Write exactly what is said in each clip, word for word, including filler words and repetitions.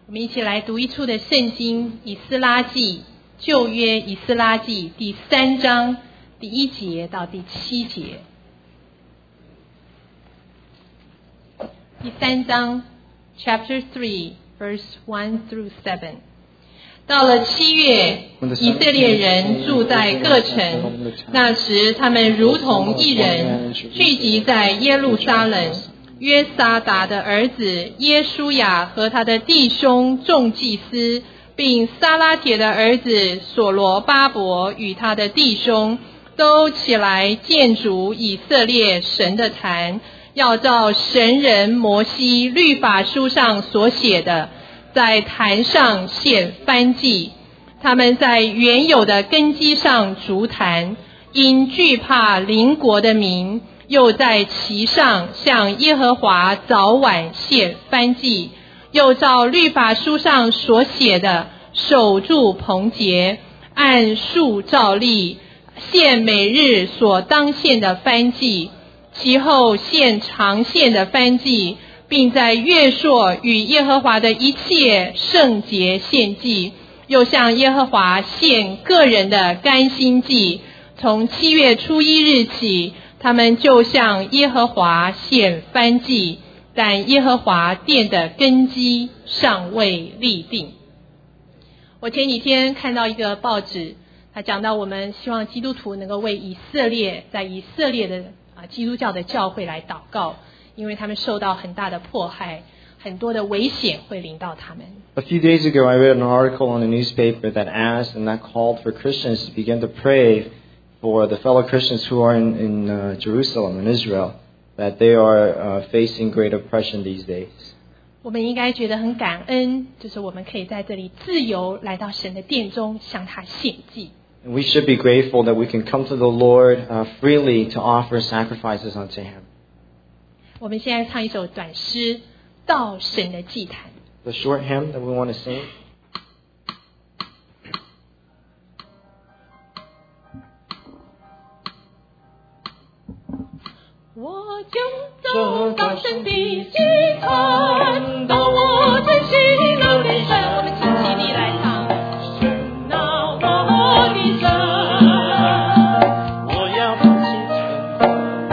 我们一起来读一处的圣经，以斯拉记，旧约以斯拉记第三章第一节到第七节。第三章 Chapter three verse one through seven。 到了七月，以色列人住在各城，那时他们如同一人，聚集在耶路撒冷。约撒达的儿子耶书亚和他的弟兄众祭司，并撒拉铁的儿子所罗巴伯与他的弟兄，都起来建筑以色列神的坛，要照神人摩西律法书上所写的，在坛上献燔祭。他们在原有的根基上筑坛，因惧怕邻国的民，又在其上向耶和华早晚献燔祭，又照律法书上所写的，守住棚节，按数照例献每日所当献的燔祭，其后献常献的燔祭，并在月朔与耶和华的一切圣节献祭，又向耶和华献个人的甘心祭。从七月初一日起，他们就向耶和华献燔祭，但耶和华殿的根基尚未立定。我前几天看到一个报纸，他讲到我们希望基督徒能够为以色列，在以色列的啊基督教的教会来祷告，因为他们受到很大的迫害，很多的危险会临到他们。 A few days ago, I read an article on a newspaper that asked and that called for Christians to begin to pray for the fellow Christians who are in, in uh, Jerusalem, in Israel, that they are uh, facing great oppression these days. 我们应该觉得很感恩，就是我们可以在这里自由来到神的殿中向他献祭。 And we should be grateful that we can come to the Lord uh, freely to offer sacrifices unto Him. 我们现在唱一首短诗，到神的祭坛。 The short hymn that we want to sing. 我就走到神的祭坛，到我最喜乐的神。我们轻轻地来唱。神啊，我的神， 我要放心称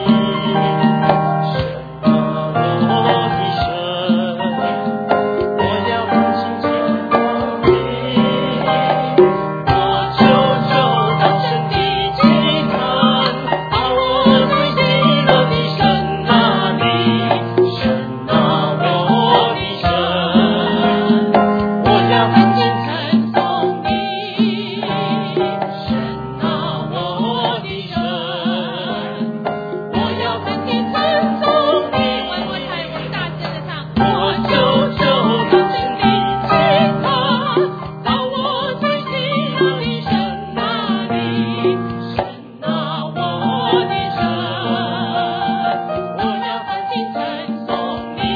你。神啊，我的神，我要放心称你。我就走到神的祭坛，到我最喜乐的神那里。神啊，我的神，我要放心称颂你。神啊，我的神，我要放心称颂你。 我我唱，我们大声的唱。 我就走到神的祭坛，到我最喜乐的神那里。神啊，我的神，我要放心称颂你。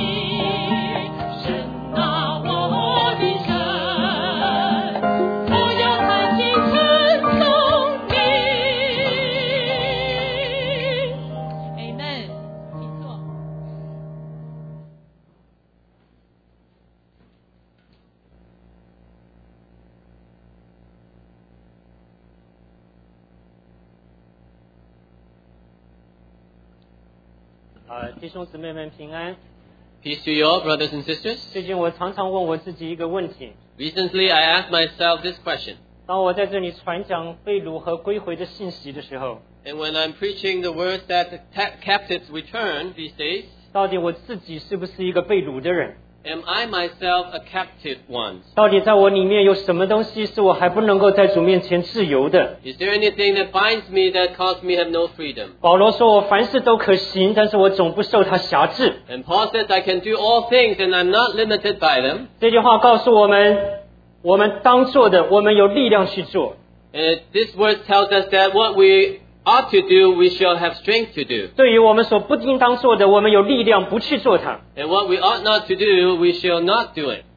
神啊，我的神，我要放心称颂你。 Amen， 请坐。 呃，弟兄姊妹们平安。 Peace to you all, brothers and sisters. 最近我常常问我自己一个问题： Recently, I asked myself this question. 当我在这里传讲被掳和归回的信息的时候， And when I'm preaching the words that the ta- captives return these days, 到底我自己是不是一个被掳的人？ am I myself a captive one? 到底在我里面有什么东西是我还不能够在主面前自由的？ Is there anything that binds me that causes me have no freedom? 保罗说：“我凡事都可行，但是我总不受他辖制。 And Paul says, I can do all things and I'm not limited by them. ” 这句话告诉我们，我们当做的，我们有力量去做。 And this verse tells us that what we ought to do, we shall have strength to do. 对于我们所不应当做的，我们有力量不去做它。 And what we ought not to do, we shall not do it.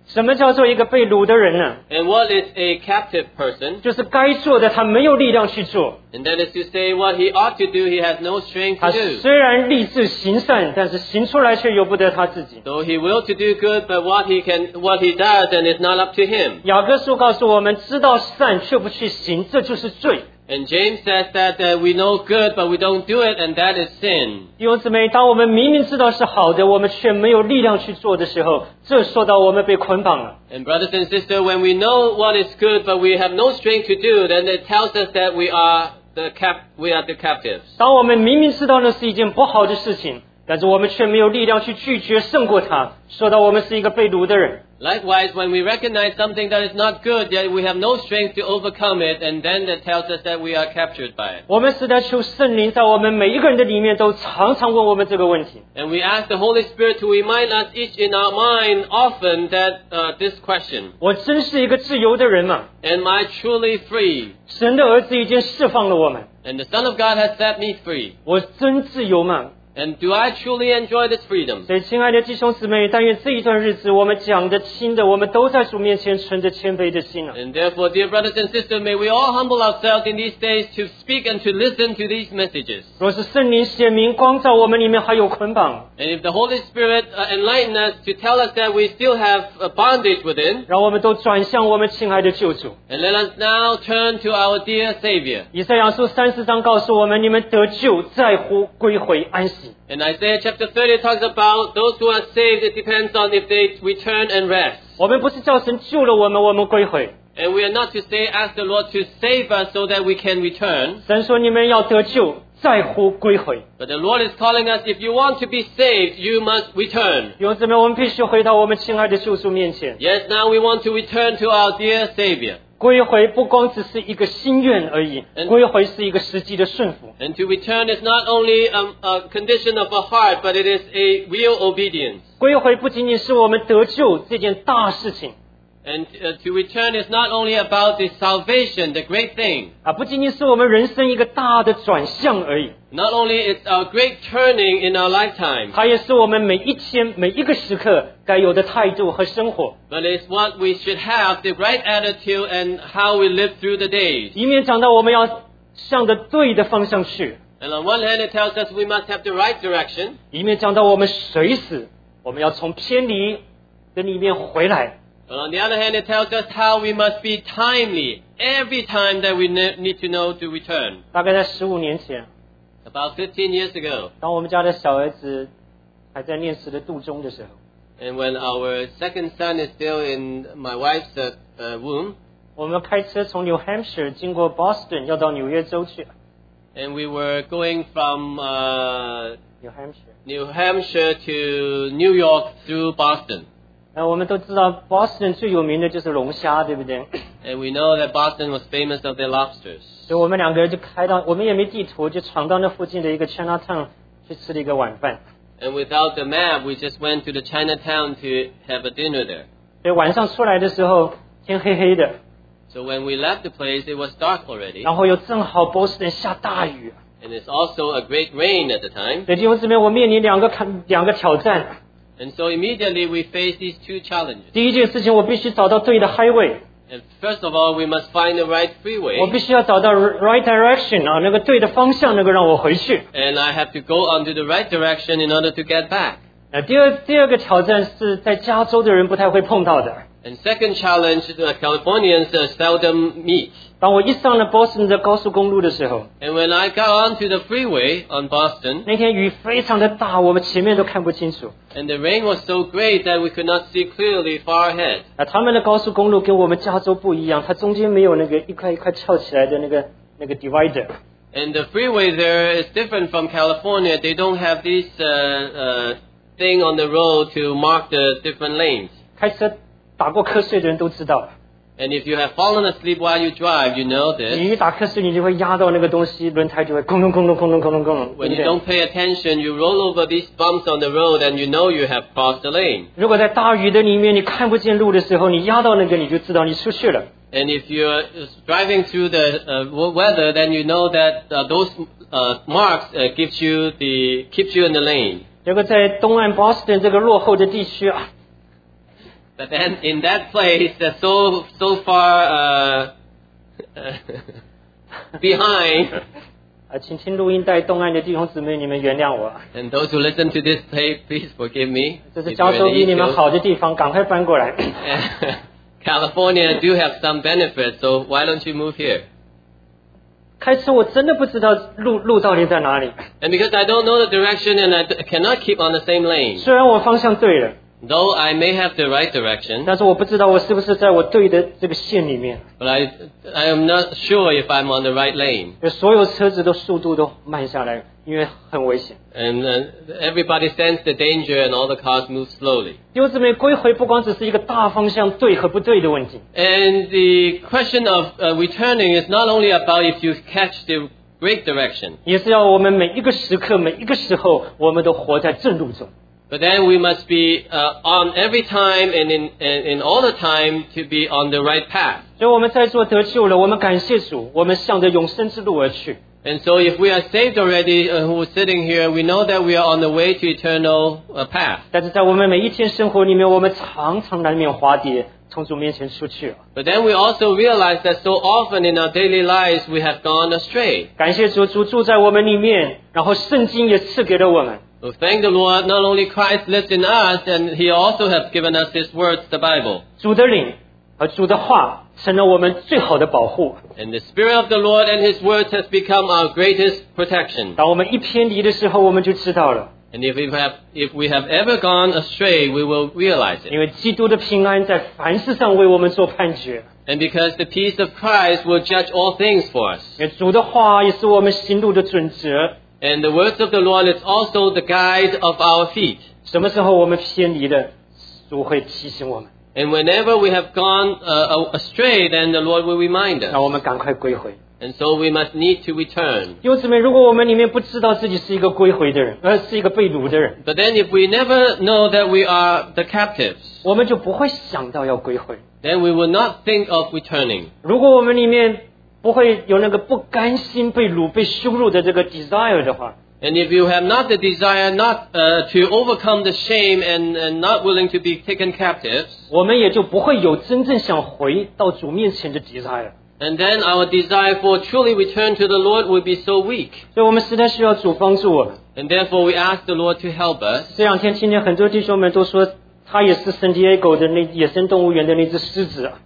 什么叫做一个被掳的人呢？ And what is a captive person? 就是该做的他没有力量去做。 And that is to say, what he ought to do, he has no strength 他 to do. 虽然立志行善，但是行出来却由不得他自己。 So he will to do good, but what he can, what he does, and it's not up to him. 雅各书告诉我们，知道善却不去行，这就是罪。 And James says that uh, we know good, but we don't do it, and that is sin. 弟兄姊妹，当我们明明知道是好的，我们却没有力量去做的时候，这说到我们被捆绑了。 And brothers and sisters, when we know what is good, but we have no strength to do, then it tells us that we are the cap, we are the captives. 当我们明明知道那是一件不好的事情，但是我们却没有力量去拒绝胜过它，说到我们是一个被掳的人。 Likewise, when we recognize something that is not good, yet we have no strength to overcome it, and then that tells us that we are captured by it. 我们实在求圣灵在我们每一个人的里面都常常问我们这个问题。 And we ask the Holy Spirit to remind us each in our mind often that uh, this question, 我真是一个自由的人吗？ am I truly free? 神的儿子已经释放了我们， And the Son of God has set me free. 我真自由吗？ And do I truly enjoy this freedom? 所以，亲爱的弟兄姊妹，但愿这一段日子我们讲的听的，我们都在主面前存着谦卑的心啊。 And therefore, dear brothers and sisters, may we all humble ourselves in these days to speak and to listen to these messages. 若是圣灵显明光照我们里面还有捆绑， And if the Holy Spirit uh, enlighten us to tell us that we still have a bondage within, 让我们都转向我们亲爱的救主。 and let us now turn to our dear Savior. 以赛亚书三十章告诉我们：你们得救在乎归回安息。 And Isaiah chapter thirty talks about those who are saved. It depends on if they return and rest. 我们不是叫神救了我们，我们归回。 And we are not to say, ask the Lord to save us so that we can return. 神说：你们要得救，在乎归回。 But the Lord is calling us, if you want to be saved, you must return. 弟兄姊妹，我们必须回到我们亲爱的救主面前。 Yes, now we want to return to our dear Savior. 归回不光只是一个心愿而已，归回是一个实际的顺服。 And to return is not only a, a condition of a heart, but it is a real obedience. 归回不仅仅是我们得救这件大事情 And uh, to return is not only about the salvation, the great thing. 啊，不仅仅是我们人生一个大的转向而已， Not only it's our great turning in our lifetime, 它也是我们每一天每一个时刻该有的态度和生活。 but it's what we should have, the right attitude and how we live through the days. 一面讲到我们要向着对的方向去， And on one hand, it tells us we must have the right direction. 一面讲到我们随时我们要从偏离的里面回来。 But on the other hand, it tells us how we must be timely every time that we ne- need to know to return. 大概在十五年前， About fifteen years ago, 当我们家的小儿子还在念时的肚中的时候， and when our second son is still in my wife's uh, uh, womb, 我们开车从 New Hampshire 经过 Boston 要到纽约州去。 and we were going from uh, New Hampshire， New Hampshire to New York through Boston. 呃，我们都知道 Boston 最有名的就是龙虾，对不对？ And we know that Boston was famous of their lobsters. 所以我们两个人就开到，我们也没地图，就闯到那附近的一个 Chinatown 去吃了一个晚饭。 And without the map, we just went to the Chinatown to have a dinner there. 所以晚上出来的时候，天黑黑的， So when we left the place, it was dark already. 然后又正好 Boston 下大雨。 And it's also a great rain at the time. 所以弟兄姊妹，我面临两个看两个挑战。 And so immediately we face these two challenges. 第一件事情，我必须找到对的 highway， And first of all, we must find the right 我 freeway. 必须要找到 right direction 啊，那个对的方向，能够让我回去。 And I have to go onto the right direction in order to get back. 呃，第二第二个挑战是在加州的人不太会碰到的。 And second challenge, uh, Californians uh, seldom meet. 当我一上了 Boston 的高速公路的时候， And when I got onto the freeway on Boston, 那天雨非常的大，我们前面都看不清楚。 and the rain was so great that we could not see clearly far ahead. 啊，他们的高速公路跟我们加州不一样，它中间没有那个一块一块翘起来的那个那个 divider。 And the freeway there is different from California. They don't have this uh, uh, thing on the road to mark the different lanes. 开车打过瞌睡的人都知道， And if you have fallen asleep while you drive, you know this. 你一打瞌睡，你就会压到那个东西，轮胎就会空隆空隆空隆空隆空隆，对 When 不 you 对？ don't pay attention, you roll over these bumps on the road and you know you have crossed the lane. 如果在大雨的里面你看不见路的时候，你压到那个，你就知道你出去了。 And if you're driving through the uh, weather, then you know that uh, those uh, marks uh, gives you the keeps you in the lane. 结果在东岸 Boston 这个落后的地区啊， But then in that place that's so so far uh, behind, 啊，请听录音带东岸的弟兄姊妹，你们原谅我。 and those who listen to this tape, please forgive me. 这是 If 加 you're 州 in 比你 the 们 East 好的地方，赶快搬过来。 Coast, California do have some benefits, so why don't you move here? 开车我真的不知道路路到底在哪里， And because I don't know the direction and I d- cannot keep on the same lane, 虽然我方向对了， though I may have the right direction, 但是我不知道我是不是在我对的这个线里面。 but I I am not sure if I'm on the right lane. 所有车子的速度都慢下来，因为很危险。 And uh, everybody sense the danger and all the cars move slowly. 弟兄姊妹，归回不光只是一个大方向对和不对的问题， And the question of uh, returning is not only about if you catch the great direction, 也是要我们每一个时刻、每一个时候，我们都活在正路中。 but then we must be uh, on every time and in, and in all the time to be on the right path. 所以我们在座得救了，我们感谢主，我们向着永生之路而去。 And so if we are saved already, uh, who are sitting here, we know that we are on the way to eternal uh, path. 但是在我们每一天生活里面，我们常常难免滑跌，从主面前出去了。 But then we also realize that so often in our daily lives we have gone astray. 感谢主，主住在我们里面，然后圣经也赐给了我们。 So thank the Lord, not only Christ lives in us, and He also has given us His words, the Bible. 主的灵和主的话成了我们最好的保护。 And the Spirit of the Lord and His words has become our greatest protection. 当我们一偏离的时候，我们就知道了， And if we have, if we have ever gone astray, we will realize it. 因为基督的平安在凡事上为我们做判决。 And because the peace of Christ will judge all things for us. 因为主的话也是我们行路的准则。 And the words of the Lord is also the guide of our feet. 什么时候我们偏离了，主会提醒我们， And whenever we have gone uh, astray, then the Lord will remind 让 us. 我们赶快归回。 And so we must need to return. 弟兄姊妹，如果我们里面不知道自己是一个归回的人，而是一个被掳的人， But then if we never know that we are the captives, 我们就不会想到要归回。 then we will not think of returning. 如果我们里面不会有那个不甘心被掳、被羞辱的这个 desire 的话， And if you have not the desire not uh, to overcome the shame and, and not willing to be taken captives, 我们也就不会有真正想回到主面前的 desire。 and then our desire for truly return to the Lord will be so weak. 所以我们实在需要主帮助我们。 And therefore we ask the Lord to help us. 这两天听见很多弟兄们都说，他也是圣地亚哥的那野生动物园的那只狮子啊。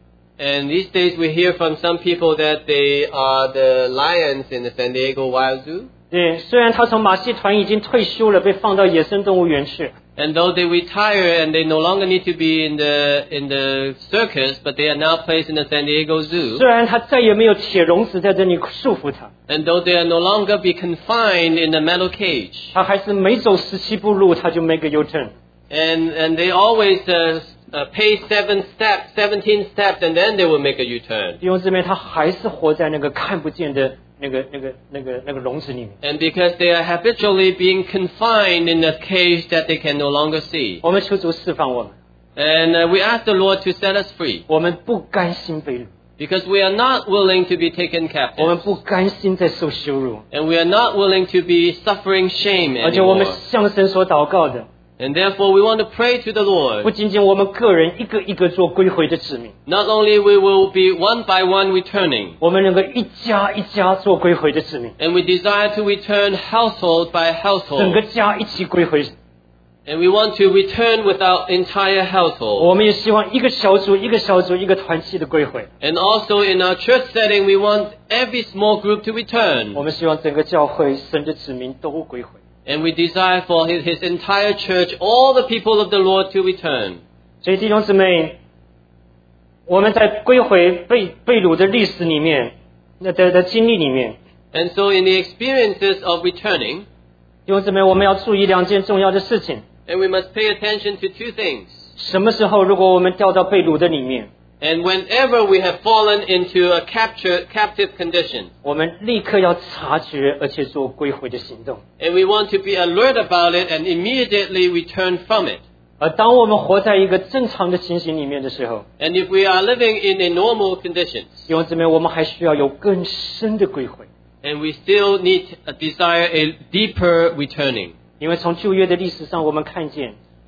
And these days we hear from some people that they are the lions in the San Diego Wild Zoo. 对，虽然他从马戏团已经退休了，被放到野生动物园去， And though they retire and they no longer need to be in the in the circus, but they are now placed in the San Diego Zoo. 虽然他再也没有铁笼子在这里束缚他， And though they are no longer be confined in the metal cage. 他还是每走十七步路他就 make a U turn。 And and they always uh, uh, pace seven steps, seventeen steps, and then they will make a U-turn. 弟兄姊妹，他还是活在那个看不见的那个、那个、那个、那个笼子里面。 And because they are habitually being confined in a cage that they can no longer see. 我们求主释放我们， And uh, we ask the Lord to set us free. 我们不甘心被掳， Because we are not willing to be taken 我们 captive. 不甘心再受羞辱， And we are not willing to be suffering shame 而且我们 anymore. 向神所祷告的， And therefore we want to pray to the 不 Lord. 仅仅我们个人一个一个做归回的子民， Not only we will be one by one returning. 我们能够一家一家做归回的子民， And we desire to return household by 整个 household. 家一起归回。 And we want to return with our entire 我 household. 们也希望一个小组一个小组一个团契的归回。 And also in our church setting, we want every small group to 我 return. 们希望整个教会神的子民都归回。 And we desire for his, his entire church, all the people of the Lord to return. 所以弟兄姊妹，我们在归回被被掳的历史里面，那的的经历里面， And so in the experiences of returning, 弟兄姊妹，我们要注意两件重要的事情。 and we must pay attention to two things. 什么时候，如果我们掉到被掳的里面， And whenever we have fallen into a capture, captive condition, 我们立刻要察觉，而且做归回的行动。 and we want to be alert about it and immediately return from it. 而当我们活在一个正常的情形里面的时候， And if we are living in a normal conditions, 弟兄姊妹，我们还需要有更深的归回， and we still need a desire a deeper returning. 因为从旧约的历史上，我们看见，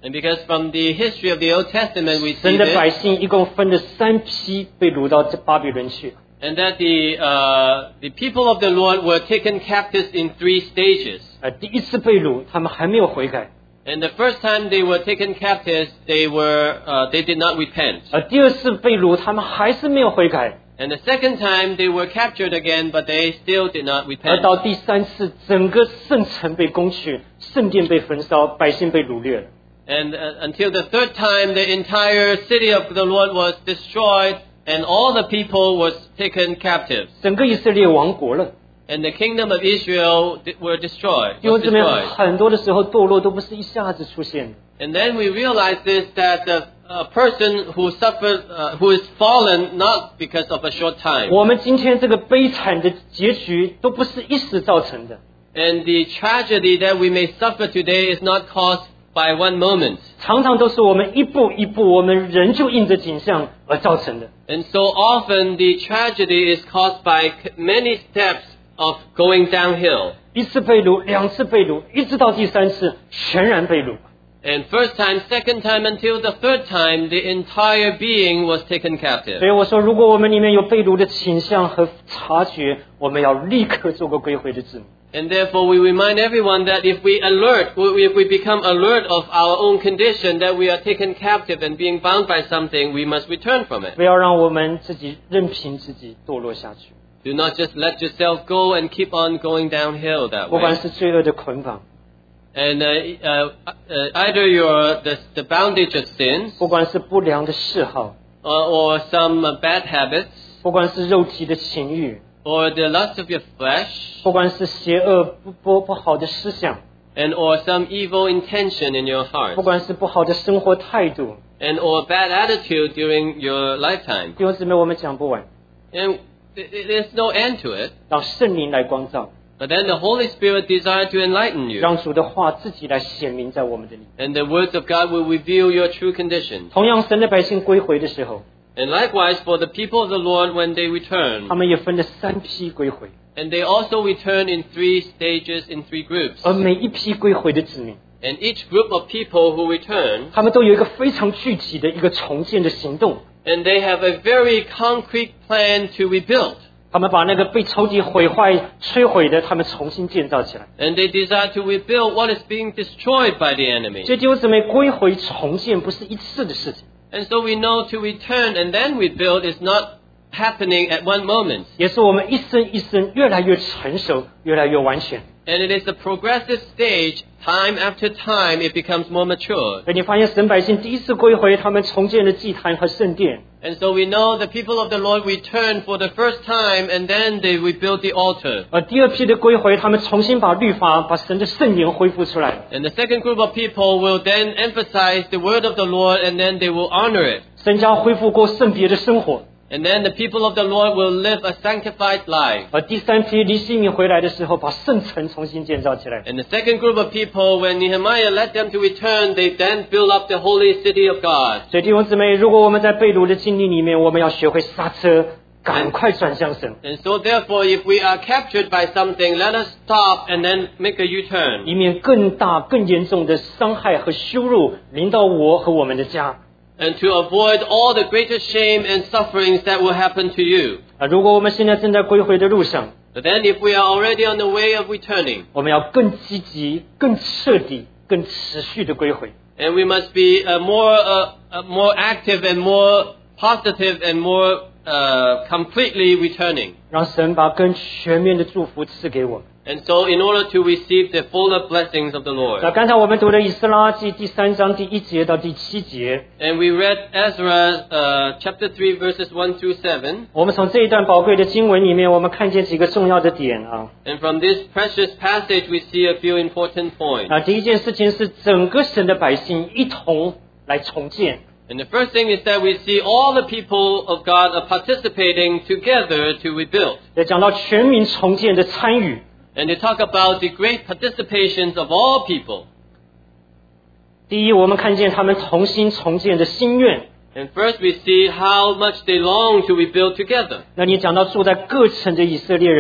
And because from the history of the Old Testament we see 神的百 this, 姓一共分了三批被掳到这巴比伦去。 and that the uh, the people of the Lord were taken captives in three stages. 呃，第一次被掳，他们还没有悔改； And the first time they were taken captives, they were uh, they did not repent. 而第二次被掳，他们还是没有悔改； And the second time they were captured again, but they still did not 而 repent. 到第三次，整个圣城被攻取，圣殿被焚烧，百姓被掳掠了。 And uh, until the third time, the entire city of the Lord was destroyed, and all the people was taken captive. 整个以色列亡国了。 And the kingdom of Israel di- were destroyed. 因为 Was 这边 destroyed. 很多的时候堕落都不是一下子出现的， And then we realize this that the, a person who suffered, uh, who is fallen, not because of a short time. 我们今天这个悲惨的结局都不是一时造成的， And the tragedy that we may suffer today is not caused by one moment. 常常都是我们一步一步，我们人就应着景象而造成的。 And so often the tragedy is caused by c- many steps of going downhill. 一次被掳，两次被掳，一直到第三次全然被掳。 And first time, second time, until the third time, the entire being was taken captive. 所以我说，如果我们里面有被掳的倾向和察觉，我们要立刻做个归回的字母。 And therefore we remind everyone that if we alert, if we become alert of our own condition, that we are taken captive and being bound by something, we must return from it. 不要让我们自己任凭自己堕落下去， Do not just let yourself go and keep on going downhill that 不管 way. 是罪恶的捆绑， And uh, uh, uh, either your the, the bondage of sins, 不管是不良的嗜好， or, or some uh, bad habits, 不管是肉体的情欲， or the lust of your flesh, 不管是邪恶不不不好的思想， and or some evil intention in your 不 heart, 管是不好的生活态度， and or bad attitude during your lifetime. 弟兄姊妹，我们讲不完， And th- th- there's no end to it. 让圣灵来光照， But then the Holy Spirit desired to enlighten you. 让主的话自己来显明在我们的里。 And the words of God will reveal your true condition. 同样，神的百姓归回的时候， And likewise for the people of the Lord when they return. 他们也分了三批归回， And they also return in three stages, in three groups. 而每一批归回的子民， And each group of people who return, 他们都有一个非常具体的一个重建的行动。 and they have a very concrete plan to rebuild. 他们把那个被仇敌毁坏、摧毁的，他们重新建造起来。 And they desire to rebuild what is being destroyed by the enemy. 所以弟兄姊妹，归回重建不是一次的事情， And so we know to return and then rebuild is not happening at one moment. 也是我们一生一生越来越成熟、越来越完全。 And it is a progressive stage. Time after time, it becomes more mature. 所以你发现神百姓第一次归回，他们重建了祭坛和圣殿。 And so we know the people of the Lord return for the first time, and then they rebuild the altar. 而第二批的归回，他们重新把律法、把神的圣言恢复出来。 And the second group of people will then emphasize the word of the Lord, and then they will honor it. 神将恢复过圣别的生活。 And then the people of the Lord will live a sanctified life. 而第三批离西敏回来的时候，把圣城重新建造起来。 And the second group of people, when Nehemiah led them to return, they then build up the holy city of God. 所以弟兄姊妹，如果我们在被掳的经历里面，我们要学会刹车，赶快转向神， And so therefore, if we are captured by something, let us stop and then make a U-turn. 以免更大、更严重的伤害和羞辱临到我和我们的家。 And to avoid all the greater shame and sufferings that will happen to you. 啊，如果我们现在正在归回的路上， But then if we are already on the way of returning, 我们要更积极、更彻底、更持续的归回。 and we must be uh, more, uh, uh, more active and more positive and more uh, completely returning. 让神把更全面的祝福赐给我们。 And so in order to receive the fuller blessings of the 那 Lord. 刚才我们读的以斯拉记第三章第一节到第七节， And we read Ezra uh, chapter three verses one through seven. 我们从这一段宝贵的经文里面，我们看见几个重要的点啊。 And from this precious passage we see a few important points. 啊，第一件事情是整个神的百姓一同来重建。 And the first thing is that we see all the people of God are participating together to rebuild. 也讲到全民重建的参与。 And they talk about the great participations of all people. 第一，我们看见他们同心重建的心愿。 And first we see how much they long to rebuild together. 那你讲到住在各城的以色列人，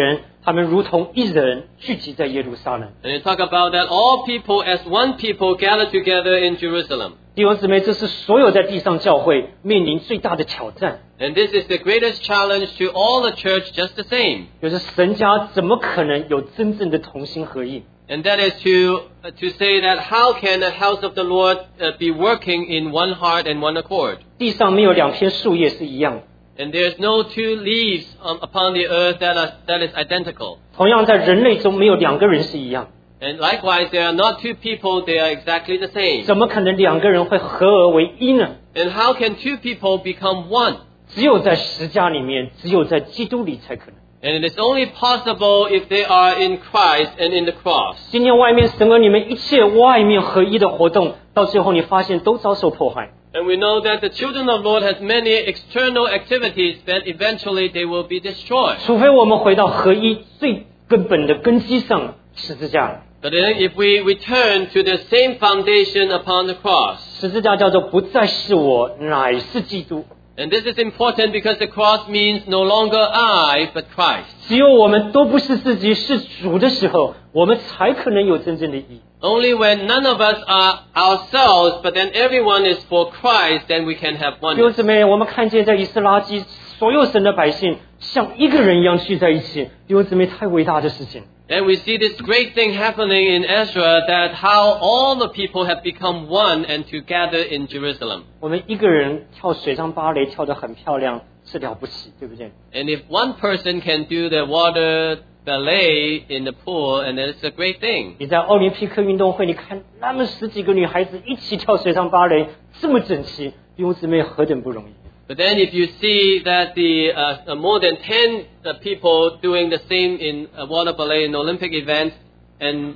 他们如同一人聚集在耶路撒冷。 And you talk about that all people as one people gather together in Jerusalem. 弟兄姊妹，这是所有在地上教会面临最大的挑战。 And this is the greatest challenge to all the church, just the same. 就是神家怎么可能有真正的同心合意？ And that is to uh, to say that how can the house of the Lord uh, be working in one heart and one accord? 地上没有两片树叶是一样的。 And there's no two leaves um, upon the earth that are, that is identical. 同样，在人类中没有两个人是一样。 And likewise, there are not two people, they are exactly the same. 怎么可能两个人会合而为一呢？ And how can two people become one? 只有在十架里面，只有在基督里才可能。 And it is only possible if they are in Christ and in the cross. 今天外面神儿里面一切外面合一的活动，到最后你发现都遭受破坏。 And we know that the children of Lord has many external activities, but eventually they will be destroyed. 除非我们回到合一最根本的根基上，十字架。 But then if we return to the same foundation upon the cross, 十字架叫做不再是我，乃是基督。 and this is important because the cross means no longer I, but Christ. 只有我们都不是自己，是主的时候，我们才可能有真正的义。 Only when none of us are ourselves, but then everyone is for Christ, then we can have 弟兄 oneness. 姊妹，我们看见在以斯拉记，所有神的百姓像一个人一样聚在一起，弟兄姊妹，太伟大的事情。 And we see this great thing happening in Ezra, that how all the people have become one and to gather in Jerusalem. 我们一个人跳水上芭蕾跳得很漂亮，是了不起，对不对？ And if one person can do the water ballet in the pool, and then it's a great thing. 你在奥林匹克运动会，你看那么十几个女孩子一起跳水上芭蕾，这么整齐，弟兄姊妹何等不容易！ But then if you see that the uh, more than ten uh, people doing the same in uh, water ballet in Olympic events, and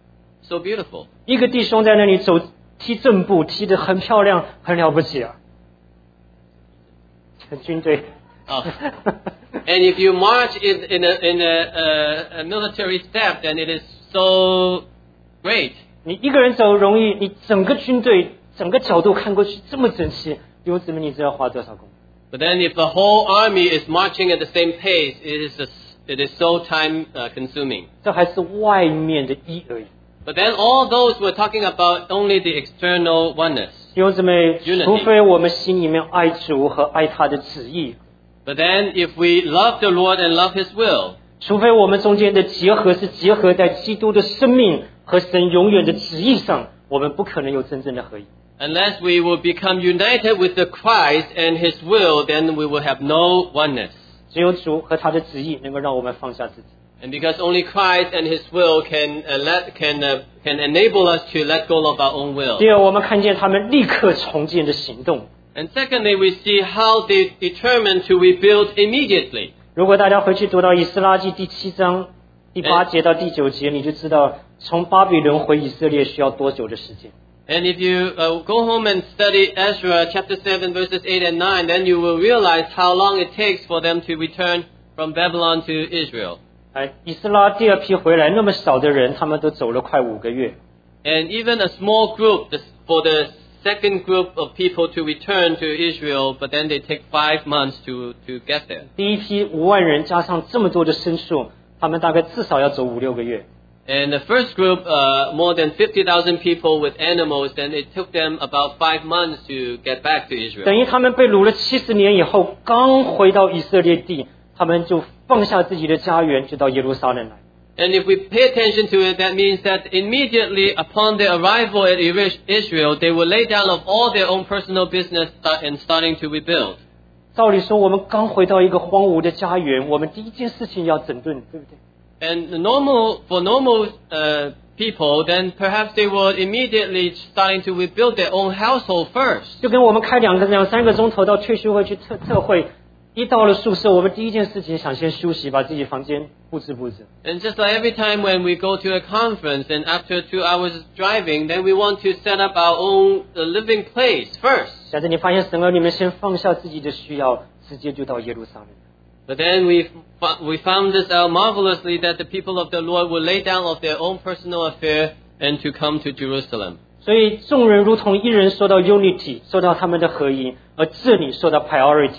so beautiful. 一个弟兄在那里走踢正步，踢得很漂亮，很了不起啊！军队。 Oh. And if you march in, in, a, in a, uh, a military step, then it is so great. 你一个人走容易，你整个军队整个角度看过去这么整齐，弟兄姊妹，你知道花多少功夫？ But then if the whole army is marching at the same pace, it is, a, it is so time uh, consuming. 这还是外面的一而已。 But then all those we're talking about only the external oneness. 弟兄姊妹， Unity. 除非我们心里面爱主和爱他的旨意， But then if we love the Lord and love His will, 除非我们中间的结合是结合在基督的生命和神永远的旨意上，我们不可能有真正的合一。 unless we will become united with the Christ and His will, then we will have no oneness. 只有主和他的旨意能够让我们放下自己。 And because only Christ and His will can uh, let can uh, can enable us to let go of our own will. 第二，我们看见他们立刻重建的行动。 And secondly, we see how they determined to rebuild immediately. 如果大家回去读到以斯拉记第七章第八节到第九节，你就知道从巴比伦回以色列需要多久的时间。 And if you uh, go home and study Ezra chapter seven verses eight and nine, then you will realize how long it takes for them to return from Babylon to Israel. 哎，以斯拉第二批回来那么少的人，他们都走了快五个月。 And even a small group, this, for the second group of people to return to Israel, but then they take five months to, to get there. 第一批五万人加上这么多的牲畜，他们大概至少要走五六个月。 And the first group, uh, more than fifty thousand people with animals, then it took them about five months to get back to 等 Israel. 于他们被掳了七十年以后，刚回到以色列地，他们就放下自己的家园，就到耶路撒冷来。 And if we pay attention to it, that means that immediately upon their arrival at Israel, they will lay down of all their own personal business and starting to rebuild. 照理说，我们刚回到一个荒芜的家园，我们第一件事情要整顿，对不对？ And normal, for normal uh, people, then perhaps they will immediately starting to rebuild their own household first. 就跟我们开两个两三个钟头到退休会去特特会，一到了宿舍，我们第一件事情想先休息，把自己房间布置布置。 And just like every time when we go to a conference and after two hours driving, then we want to set up our own uh, living place first. 但是你发现神儿，你们先放下自己的需要，直接就到耶路撒冷。 But then we we found this out marvelously that the people of the Lord will lay down of their own personal affair and to come to Jerusalem. 所以众人如同一人说到 unity， 说到他们的合一，而这里说到 priority，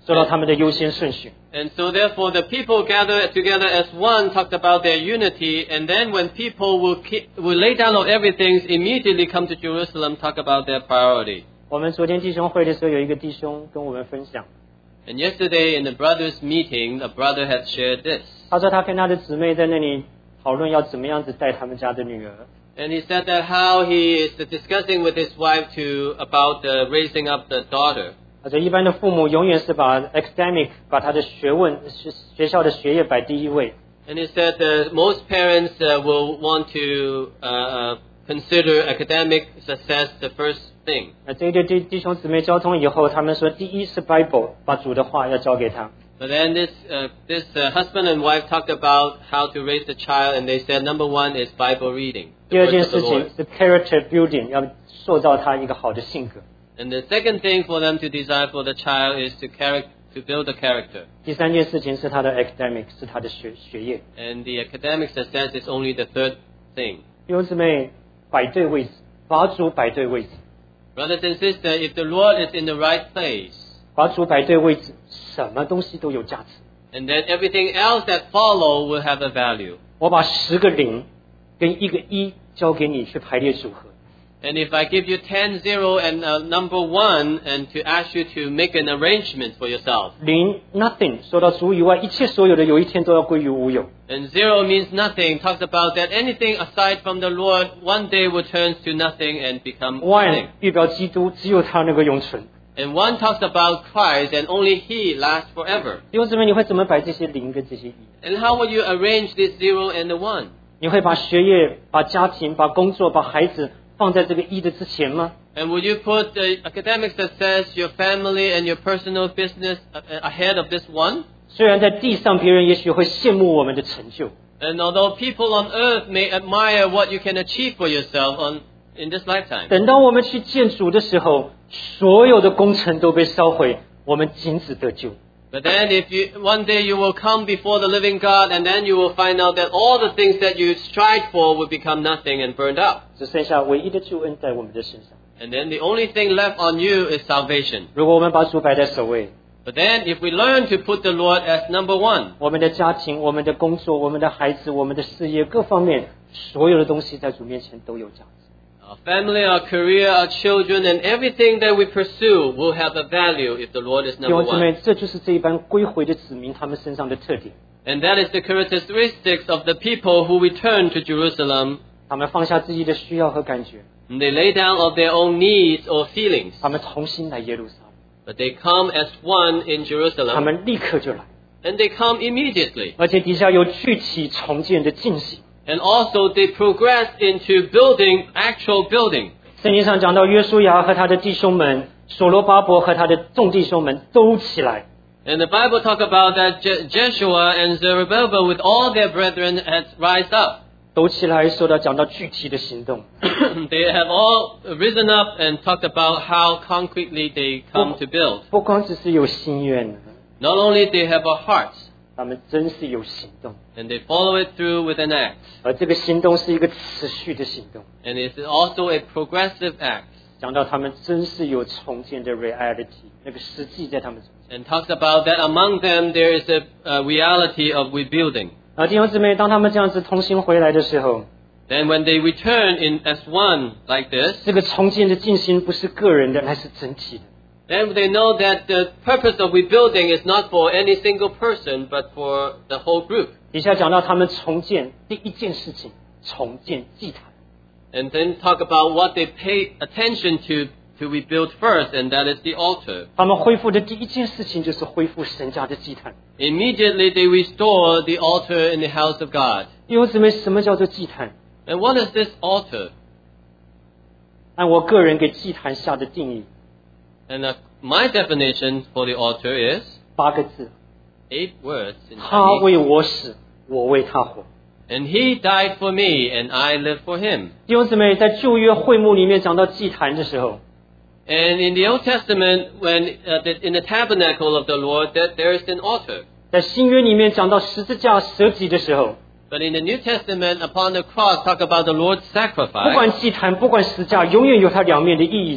说到他们的优先顺序。 And so therefore the people gathered together as one talked about their unity, and then when people will, keep, will lay down of everything, immediately come to Jerusalem, talk about their priority. 我们昨天弟兄会的时候，有一个弟兄跟我们分享， And yesterday in the brothers' meeting, a brother had shared this. 他说他跟他的姊妹在那里讨论要怎么样子带他们家的女儿。 And he said that how he is discussing with his wife to about uh, raising up the daughter. 他说一般的父母永远是把 academic 把他的学问学学校的学业摆第一位。 And he said that most parents uh, will want to uh, uh, consider academic success the first thing. 那这一对弟弟兄姊妹交通以后，他们说第一是 Bible， 把主的话要交给他。 But then this uh, this uh, husband and wife talked about how to raise the child, and they said number one is Bible reading. 第 The 二 words 件 of the 事情 Lord. 是 character building， 要塑造他一个好的性格。 And the second thing for them to desire for the child is to charac- to build a character. 第三件事情是他的 academic， 是他的学学业。 And the academic success is only the third thing. 弟兄姊妹摆对位置，把主摆对位置， Brothers and sisters, if the Lord is in the right place, 把主摆对位置，什么东西都有价值。 and then everything else that follow will have a value. 我把十个零跟一个一交给你去排列组合， And if I give you ten, zero, and uh, number one, and to ask you to make an arrangement for yourself. 零 nothing 说到主以外，一切所有的有一天都要归于无有。 And zero means nothing, talks about that anything aside from the Lord one day will turn to nothing and become One nothing. 预表基督，只有他能够永存。 And one talks about Christ, and only He lasts forever. 弟兄姊妹，你会怎么摆这些零跟这些一？ And how will you arrange this zero and the one? 你会把学业、把家庭、把工作、把孩子放在这个一的之前吗？ And will you put the academic success, your family, and your personal business a- ahead of this one? 虽然在地上别人也许会羡慕我们的成就， And although people on earth may admire what you can achieve for yourself on, in this lifetime, 等到我们去见主的时候，所有的工程都被烧毁，我们仅止得救。 but then if you, one day you will come before the living God, and then you will find out that all the things that you strive for will become nothing and burned out. 只剩下唯一的救恩在我们的身上。 And then the only thing left on you is salvation. 如果我们把主摆在首位， But then if we learn to put the Lord as number one, 我们的家庭、我们的工作、我们的孩子、我们的事业各方面，所有的东西在主面前都有价值。 our family, our career, our children, and everything that we pursue will have a value if the Lord is 弟 number 兄姊妹， one. 这就是这一班归回的子民他们身上的特点。 And that is the characteristics of the people who return to Jerusalem. 他们放下自己的需要和感觉， And they lay down of their own needs or feelings. 他们重新来耶路撒冷， But they come as one in 他 Jerusalem. 们立刻就来， And they come immediately. 而且底下有具体重建的进行。 And also they progress into building, actual building. 圣经上讲到，约书亚和他的弟兄们，所罗巴伯和他的众弟兄们都起来。 And the Bible talk about that Je- Jeshua and Zerubbabel with all their brethren had rise up. 都起来说到讲到具体的行动， They have all risen up and talked about how concretely they come to build. 不光只是有心愿， Not only they have a heart, 他们真是有行动， and they follow it through with an act. 而这个行动是一个持续的行动。 And it's also a progressive act. 讲到他们真是有重建的 reality， 那个实际在他们中间。 And talks about that among them there is a, a reality of rebuilding. 啊，弟兄姊妹，当他们这样子同心回来的时候， Then when they return in as one like this, 这个重建的进行不是个人的，乃是整体的。 then they know that the purpose of rebuilding is not for any single person, but for the whole group. 底下讲到他们重建第一件事情，重建祭坛。 And then talk about what they pay attention to to rebuild first, and that is the altar. 他们恢复的第一件事情就是恢复神家的祭坛。 Immediately they restore the altar in the house of God. 弟兄姊妹，什么叫做祭坛？ And what is this altar? 按我个人给祭坛下的定义， And uh, my definition for the altar is 八个字： eight words in 他 Chinese. 为我死，我为他活。 And he died for me, and I live for him. 弟兄姊妹，在旧约会幕里面讲到祭坛的时候， And in the Old Testament, when uh, the, in the tabernacle of the Lord, that there is an altar. 在新约里面讲到十字架舍己的时候， But in the New Testament, upon the cross, talk about the Lord's 不 sacrifice. 管祭坛，不管十字架，永远有它两面的意义在。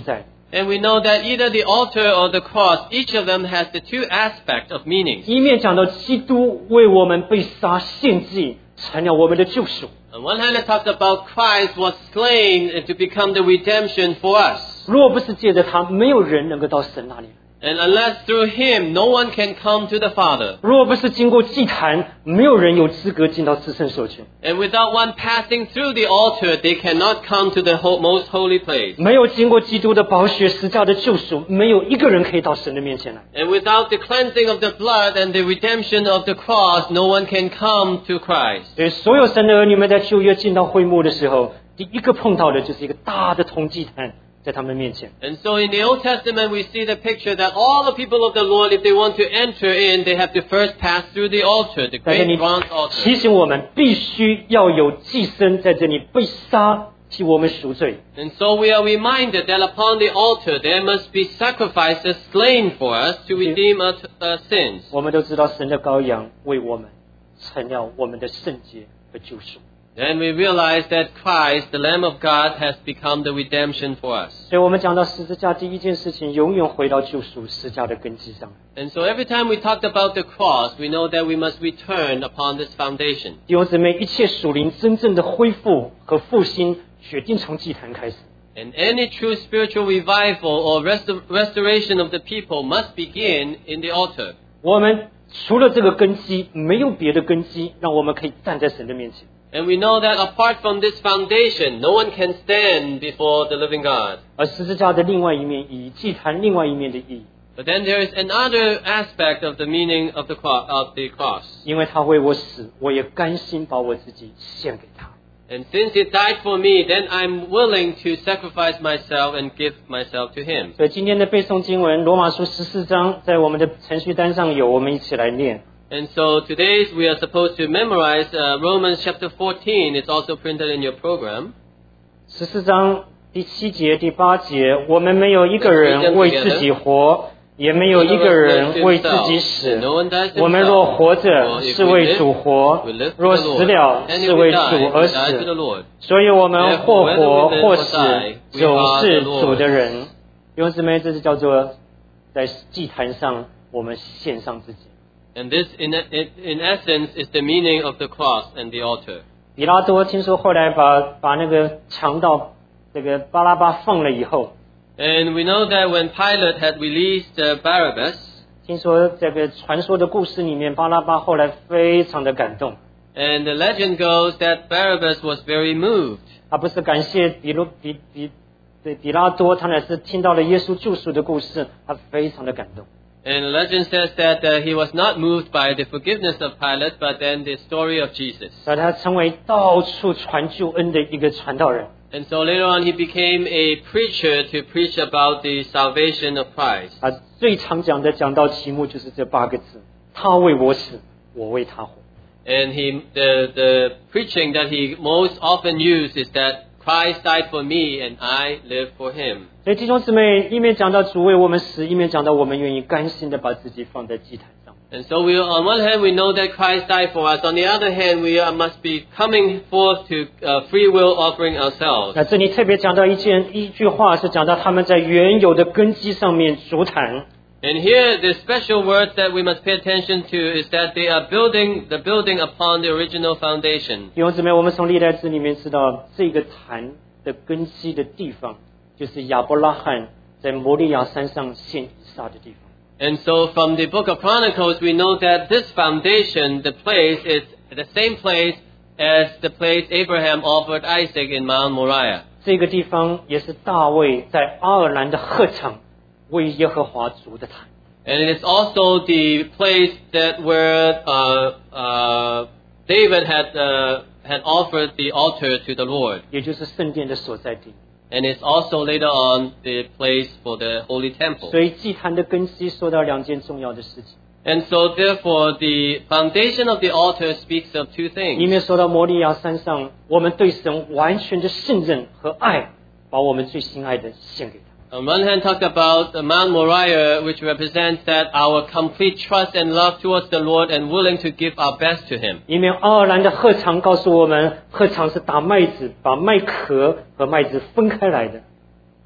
And we know that either the altar or the cross, each of them has the two aspects of meaning. 一面讲到基督为我们被杀献祭，成了我们的救赎。 On one hand, it talks about Christ was slain to become the redemption for us. 若不是借着他，没有人能够到神那里。 And unless through him, no one can come to the Father. 若不是经过祭坛，没有人有资格进到至圣所去。 And without one passing through the altar, they cannot come to the ho- most holy place. 没有经过基督的宝血十架的救赎，没有一个人可以到神的面前来。 And without the cleansing of the blood and the redemption of the cross, no one can come to Christ. 所以，所有神的儿女们在旧约进到会幕的时候，第一个碰到的就是一个大的铜祭坛在他们面前。 And so in the Old Testament, we see the picture that all the people of the Lord, if they want to enter in, they have to first pass through the altar, the 在这 great 里 bronze altar. 提醒我们，必须要有祭牲在这里被杀，替我们赎罪。 And so we are reminded that upon the altar, there must be sacrifices slain for us to redeem our uh, sins. 我们都知道，神的羔羊为我们成了我们的圣洁和救赎。 Then we realize that Christ, the Lamb of God, has become the redemption for us. 所以我们讲到十字架，第一件事情永远回到救赎十字架的根基上。 And so every time we talked about the cross, we know that we must return upon this foundation. 弟兄姊妹，一切属灵真正的恢复和复兴，决定从祭坛开始。 And any true spiritual revival or restor- restoration of the people must begin in the altar. 我们除了这个根基，没有别的根基让我们可以站在神的面前。 And we know that apart from this foundation, no one can stand before the living God. 而十字架的另外一面意义，祭坛另外一面的意义， But then there is another aspect of the meaning of the, cro- of the cross. 因为他为我死，我也甘心把我自己献给他。 And since He died for me, then I'm willing to sacrifice myself and give myself to Him. 所以今天的背诵经文，罗马书十四章，在我们的程序单上有，我们一起来念。 And so today we are supposed to memorize uh, Romans chapter fourteen. It's also printed in your program. 十四章第七节、第八节，我们没有一个人为自己活，也没有一个人为自己死。我们若活着，是为主活；若死了，是为主而死。所以我们或活或死，就是主的人。弟兄姊妹，这是叫做在祭坛上我们献上自己。 And this, in, in essence, is the meaning of the cross and the altar. 比拉多听说后来把把那个强盗这个巴拉巴放了以后， And we know that when Pilate had released uh, Barabbas, 听说这个传说的故事里面，巴拉巴后来非常的感动。 and the legend goes that Barabbas was very moved. 他不是感谢比鲁比比对比拉多，他乃是听到了耶稣救赎的故事，他非常的感动。 And the legend says that uh, he was not moved by the forgiveness of Pilate, but then the story of Jesus. 所以他成为到处传救恩的一个传道人。 And so later on he became a preacher to preach about the salvation of Christ. 他最常讲的讲道题目就是这八个字：他为我死，我为他活。 And he, the, the preaching that he most often used is that Christ died for me and I live for him. 所以弟兄姊妹，一面讲到主为我们死，一面讲到我们愿意甘心的把自己放在祭坛上。 And so we, on one hand, we know that Christ died for us. On the other hand, we are, must be coming forth to uh, free will offering ourselves. 那这里特别讲到一件一句话，是讲到他们在原有的根基上面筑坛。 And here, the special words that we must pay attention to is that they are building the building upon the original foundation. 弟兄姊妹，我们从历代志里面知道，这个坛的根基的地方，就是亚伯拉罕在摩利亚山上献以撒的地方。 And so from the book of Chronicles, we know that this foundation, the place, is the same place as the place Abraham offered Isaac in Mount Moriah. 这个地方也是大卫在阿尔兰的鹤场为耶和华筑的坛。 And it is also the place that where uh, uh, David had uh, had offered the altar to the Lord. 也就是圣殿的所在地。 And it's also later on the place for the holy temple. 所以祭坛的根基说到两件重要的事情， And so therefore the foundation of the altar speaks of two 一 things. 面说到摩利亚山上，我们对神完全的信任和爱，把我们最心爱的献给他。 On one hand, talk about Mount Moriah, which represents that our complete trust and love towards the Lord and willing to give our best to Him. 一面阿尔兰的鹤场告诉我们，鹤场是打麦子，把麦壳和麦子分开来的。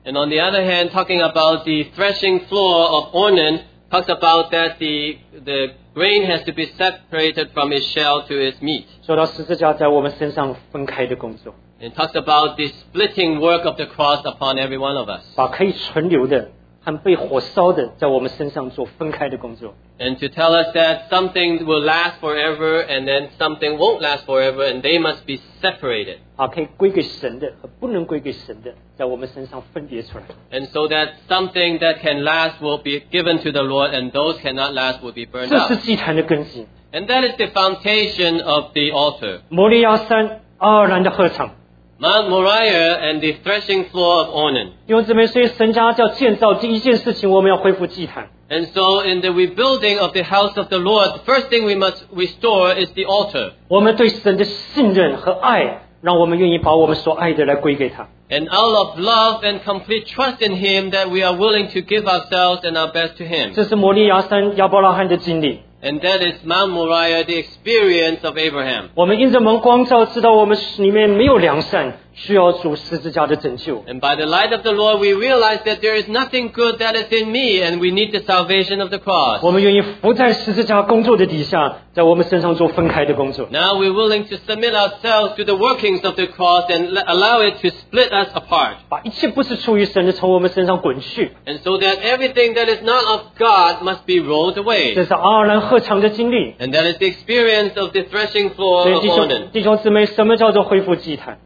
And on the other hand, talking about the threshing floor of Ornan, talks about that the the grain has to be separated from its shell to its meat. 说到十字架在我们身上分开的工作， And talks about the splitting work of the cross upon every one of us. 把可以存留的和被火烧的在我们身上做分开的工作。 And to tell us that something will last forever and then something won't last forever and they must be separated. 啊，可以归给神的和不能归给神的，在我们身上分别出来。 And so that something that can last will be given to the Lord and those cannot last will be burned 这是 out. 祭坛的根基。 And that is the foundation of the altar. 摩利亚山阿尔兰的禾场， Mount Moriah and the threshing floor of Ornan. 弟兄姊妹，所以神家要建造第一件事情，我们要恢复祭坛。 And so in the rebuilding of the house of the Lord, the first thing we must restore is the altar. 我们对神的信任和爱，让我们愿意把我们所爱的来归给他。 And out of love and complete trust in Him that we are willing to give ourselves and our best to Him. 这是摩利亚山亚伯拉罕的经历。 And that is Mount Moriah, the experience of Abraham. 我们因着蒙光照，知道我们里面没有良善，需要主十字架的拯救。 And by the light of the Lord, we realize that there is nothing good that is in me, and we need the salvation of the cross. 我们愿意伏在十字架工作的底下，在我们身上做分开的工作。 Now we're willing to submit ourselves to the workings of the cross and le- allow it to split us apart. 把一切不是出于神的从我们身上滚去。 And so that everything that is not of God must be rolled 这 away. 是阿尔兰禾场的经历。 And that is the experience of the threshing floor 所以 of 弟兄 Ornan. 弟兄姊妹，什么叫做恢复祭坛？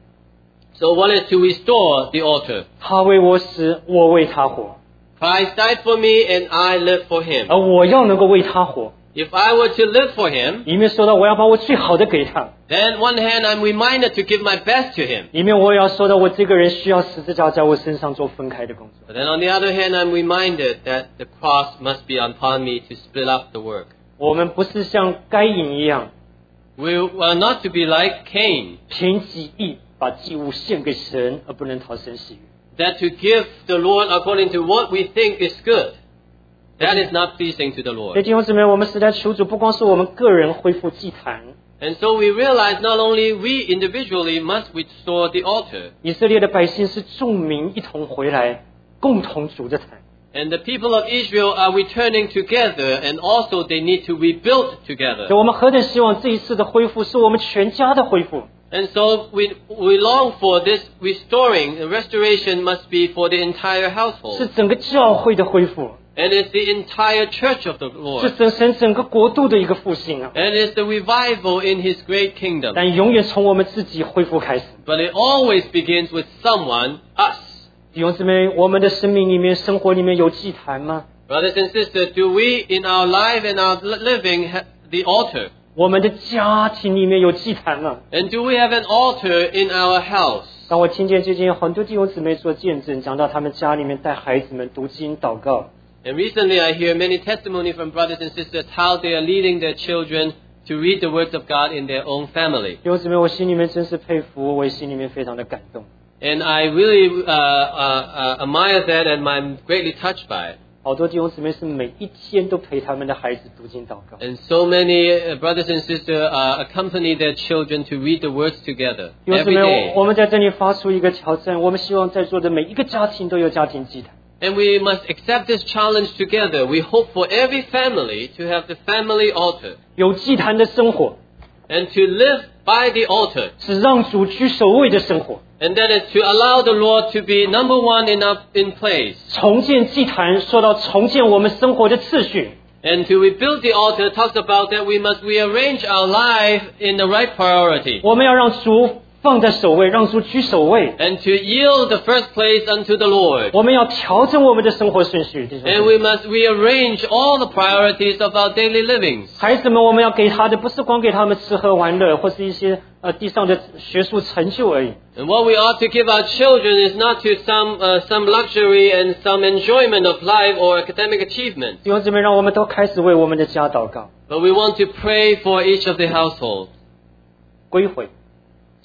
So what is to restore the altar? 他为我死，我为他活， Christ died for me and I live for Him. 而我要能够为他活。 If I were to live for Him, 里面说到我要把我最好的给他， then one hand I'm reminded to give my best to Him. 里面我也要说到我这个人需要十字架在我身上做分开的工作。 But then on the other hand, I'm reminded that the cross must be upon me to split up the work. 我们不是像该隐一样， We are not to be like Cain, 凭己意把祭物献给神，而不能讨神喜悦。 that to give the Lord according to what we think is good. That is not pleasing to the 所以 Lord. 弟兄姊妹，我们实在求主，不光是我们个人恢复祭坛， And so we realize not only we individually must restore the altar, 以色列的百姓是众民一同回来，共同筑着坛。 and the people of Israel are returning together, and also they need to rebuild 所以 together. 我们何等希望这一次的恢复是我们全家的恢复。 And so we, we long for this restoring, the restoration must be for the entire 是 household. 整个教会的恢复， And it's the entire church of the 是 Lord. 整神整个国度的一个复兴啊！ And it's the revival in His great kingdom. 但永远从我们自己恢复开始。 But it always begins with someone, us. 弟兄姊妹，我们的生命里面、生活里面有祭坛吗？ Brothers and sisters, do we in our life and our living have the altar? 我们的家庭里面有祭坛吗？ And do we have an altar in our house? 当我听见最近有很多弟兄姊妹做见证，讲到他们家里面带孩子们读经祷告， And recently I hear many testimony from brothers and sisters how they are leading their children to read the words of God in their own family. 弟兄姊妹，我心里面真是佩服，我也心里面非常的感动。 And I really uh, uh, uh, admire that and I'm greatly touched by it. 好多弟兄姊妹是每一天都陪他们的孩子读经祷告。 And so many uh, brothers and sisters uh, accompany their children to read the words together 弟兄姊 every 妹， day. 我们在这里发出一个挑战，我们希望在座的每一个家庭都有家庭祭坛。 And we must accept this challenge together. We hope for every family to have the family altar 有祭坛的生活， and to live by the altar. 是让主居首位的生活。 And that is to allow the Lord to be number one in, our, in place. 重建祭坛，说到重建我们生活的次序。 And to rebuild the altar talks about that we must rearrange our life in the right priority. 我们要让主放在首位，让主居首位。 And to yield the first place unto the Lord. 我们要调整我们的生活顺序。弟兄姊 And 妹 we must rearrange all the priorities of our daily livings. 孩子们，我们要给他的不是光给他们吃喝玩乐，或是一些呃地上的学术成就而已。 And what we ought to give our children is not to some, uh, some luxury and some enjoyment of life or academic achievement. 弟兄姊妹，让我们都开始为我们的家祷告， But we want to pray for each of the households. 归回，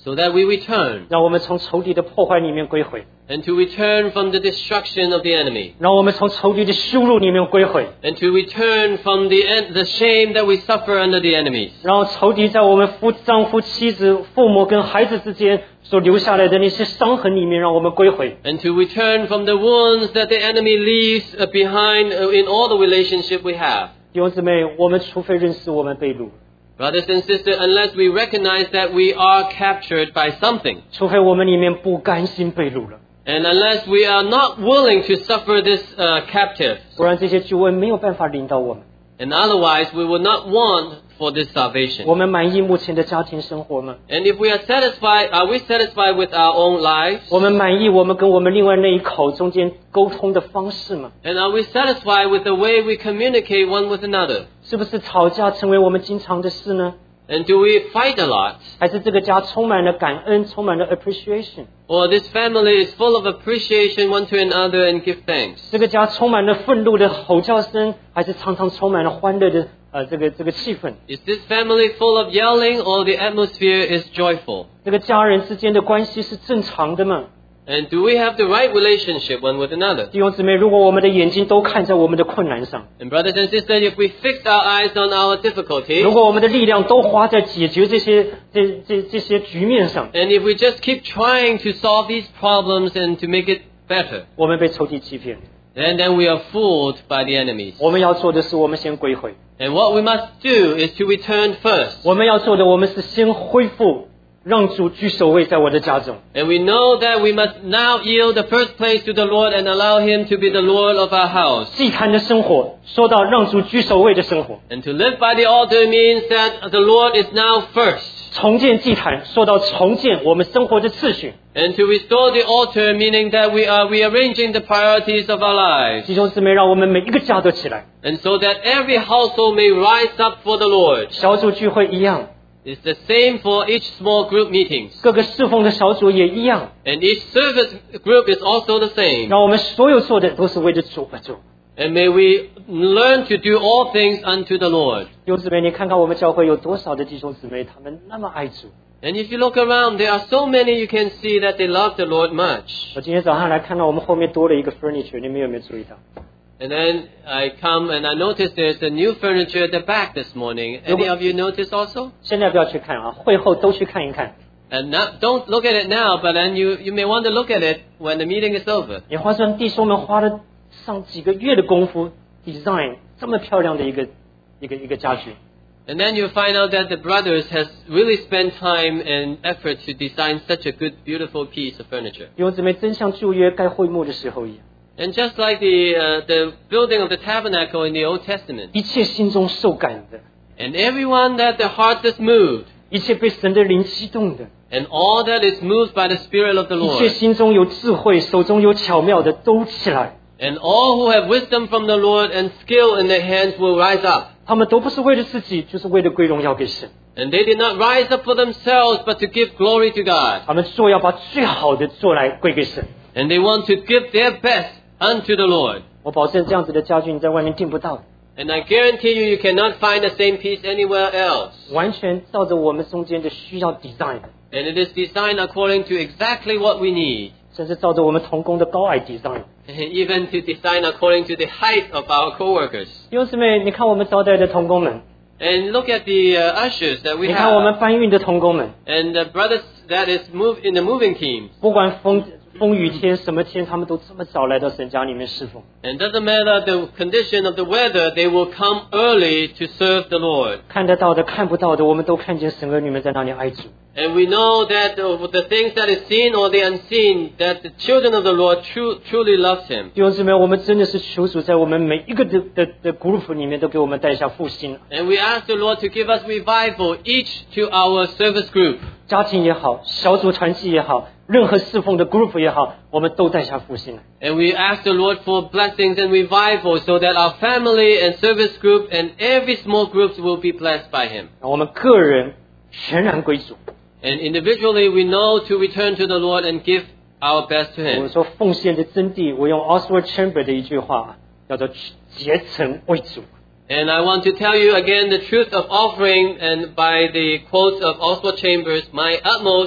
so that we return 让我们从仇敌的破坏里面归回， and to return from the destruction of the enemy 让我们从仇敌的羞辱里面归回， and to return from the en- the shame that we suffer under the enemies 让仇敌在我们夫丈夫、妻子、父母跟孩子之间所留下来的那些伤痕里面，让我们归回。 and to return from the wounds that the enemy leaves uh, behind uh, in all the relationship we have. 弟兄姊妹，我们除非认识我们被掳， Brothers and sisters, unless we recognize that we are captured by something, 除非我们里面不甘心被掳了， and unless we are not willing to suffer this uh, captive, 不然这些救恩没有办法领到我们。 and otherwise we will not want for this 我 salvation. 们满意目前的家庭生活吗？ And if we are satisfied, are we satisfied with our own lives? 我们满意我们跟我们另外那一口中间沟通的方式吗？ And are we satisfied with the way we communicate one with another? 是不是吵架成为我们经常的事呢？ And do we fight a lot? 还是这个家充满了感恩，充满了 appreciation？ Or this family is full of appreciation one to another and give thanks? 这个家充满了愤怒的吼叫声，还是常常充满了欢乐的呃这个这个气氛？ Is this family full of yelling or the atmosphere is joyful? 这个家人之间的关系是正常的吗？ And do we have the right relationship one with another? 弟兄姊妹，如果我们的眼睛都看在我们的困难上， And brothers and sisters, if we fix our eyes on our difficulties, 如果我们的力量都花在解决这些这这这些局面上， and if we just keep trying to solve these problems and to make it better, 我们被仇敌欺骗。 and then we are fooled by the enemies. 我们要做的是，我们先归回。 And what we must do is to return first. 我们要做的，我们是先恢复，让主居首位在我的家中。 And we know that we must now yield the first place to the Lord and allow Him to be the Lord of our house. 祭坛的生活，说到让主居首位的生活； And to live by the altar means that the Lord is now first. 重建祭坛，说到重建我们生活的次序。 And to restore the altar, meaning that we are rearranging the priorities of our lives. 弟兄姊妹，让我们每一个家都起来。 And so that every household may rise up for the Lord. 小组聚会一样， It's the same for each small group meetings. 各个侍奉的小组也一样。 And each service group is also the same. 让我们所有做的都是为了主而做。 And may we learn to do all things unto the Lord. 弟兄姊妹，你看看我们教会有多少的弟兄姊妹，他们那么爱主。 And if you look around, there are so many you can see that they love the Lord much. 我今天早上来看到我们后面多了一个 furniture， 你们有没有注意到？ And then I come and I notice there's a new furniture at the back this morning. Any of you notice also? 现在不要去看啊，会后都去看一看。 And not, don't look at it now, but then you, you may want to look at it when the meeting is over. 你花算弟兄们花了上几个月的功夫 design 这么漂亮的一个一个一个家具。 And then you find out that the brothers has really spent time and effort to design such a good, beautiful piece of furniture. 弟兄姊妹，真像旧约盖会幕的时候一样， And just like the, uh, the building of the tabernacle in the Old Testament. 一切心中受感的， And everyone that the heart is moved, 一切被神的灵激动的， and all that is moved by the Spirit of the 一切 Lord, 心中有智慧、手中有巧妙的都起来。 and all who have wisdom from the Lord and skill in their hands will rise up. 他们都不是为了自己，就是为了归荣耀给神。 And they did not rise up for themselves, but to give glory to God. 他们做要把最好的做来归给神。 And they want to give their best unto the Lord. 我保证这样子的家具你在外面订不到， And I guarantee you, you cannot find the same piece anywhere else. 完全照着我们中间的需要 design， And it is designed according to exactly what we need. 甚至照着我们同工的高矮 design。 And even to design according to the height of our co-workers. 弟兄姊妹，你看我们招待的同工们， And look at the uh, ushers that we 你看我们 have. 搬运的同工们， And the brothers that is move in the moving team. 不管风风雨天什么天，他们都这么早来到神家里面侍奉。 And doesn't matter the condition of the weather, they will come early to serve the Lord. 看得到的、看不到的，我们都看见神儿女们在那里爱主。 And we know that uh, the things that is seen or the unseen, that the children of the Lord tru- truly loves Him. 弟兄姊妹，我们真的是求主在我们每一个的的的 group 里面都给我们带下复兴， And we ask the Lord to give us revival each to our service group. 家庭也好，小组团契也好，任何侍奉的 group 也好，我们都带下复兴来。 And we ask the Lord for blessings and revival so that our family and service group and every small groups will be blessed by Him. 让我们个人全然归主。 And individually we know to return to the Lord and give our best to 我 Him. 们说奉献的真谛，我用 Oswald Chamber 的一句话叫做竭诚为主。 And I want to tell you again the truth of offering, and by the quotes of Oswald Chambers, my utmost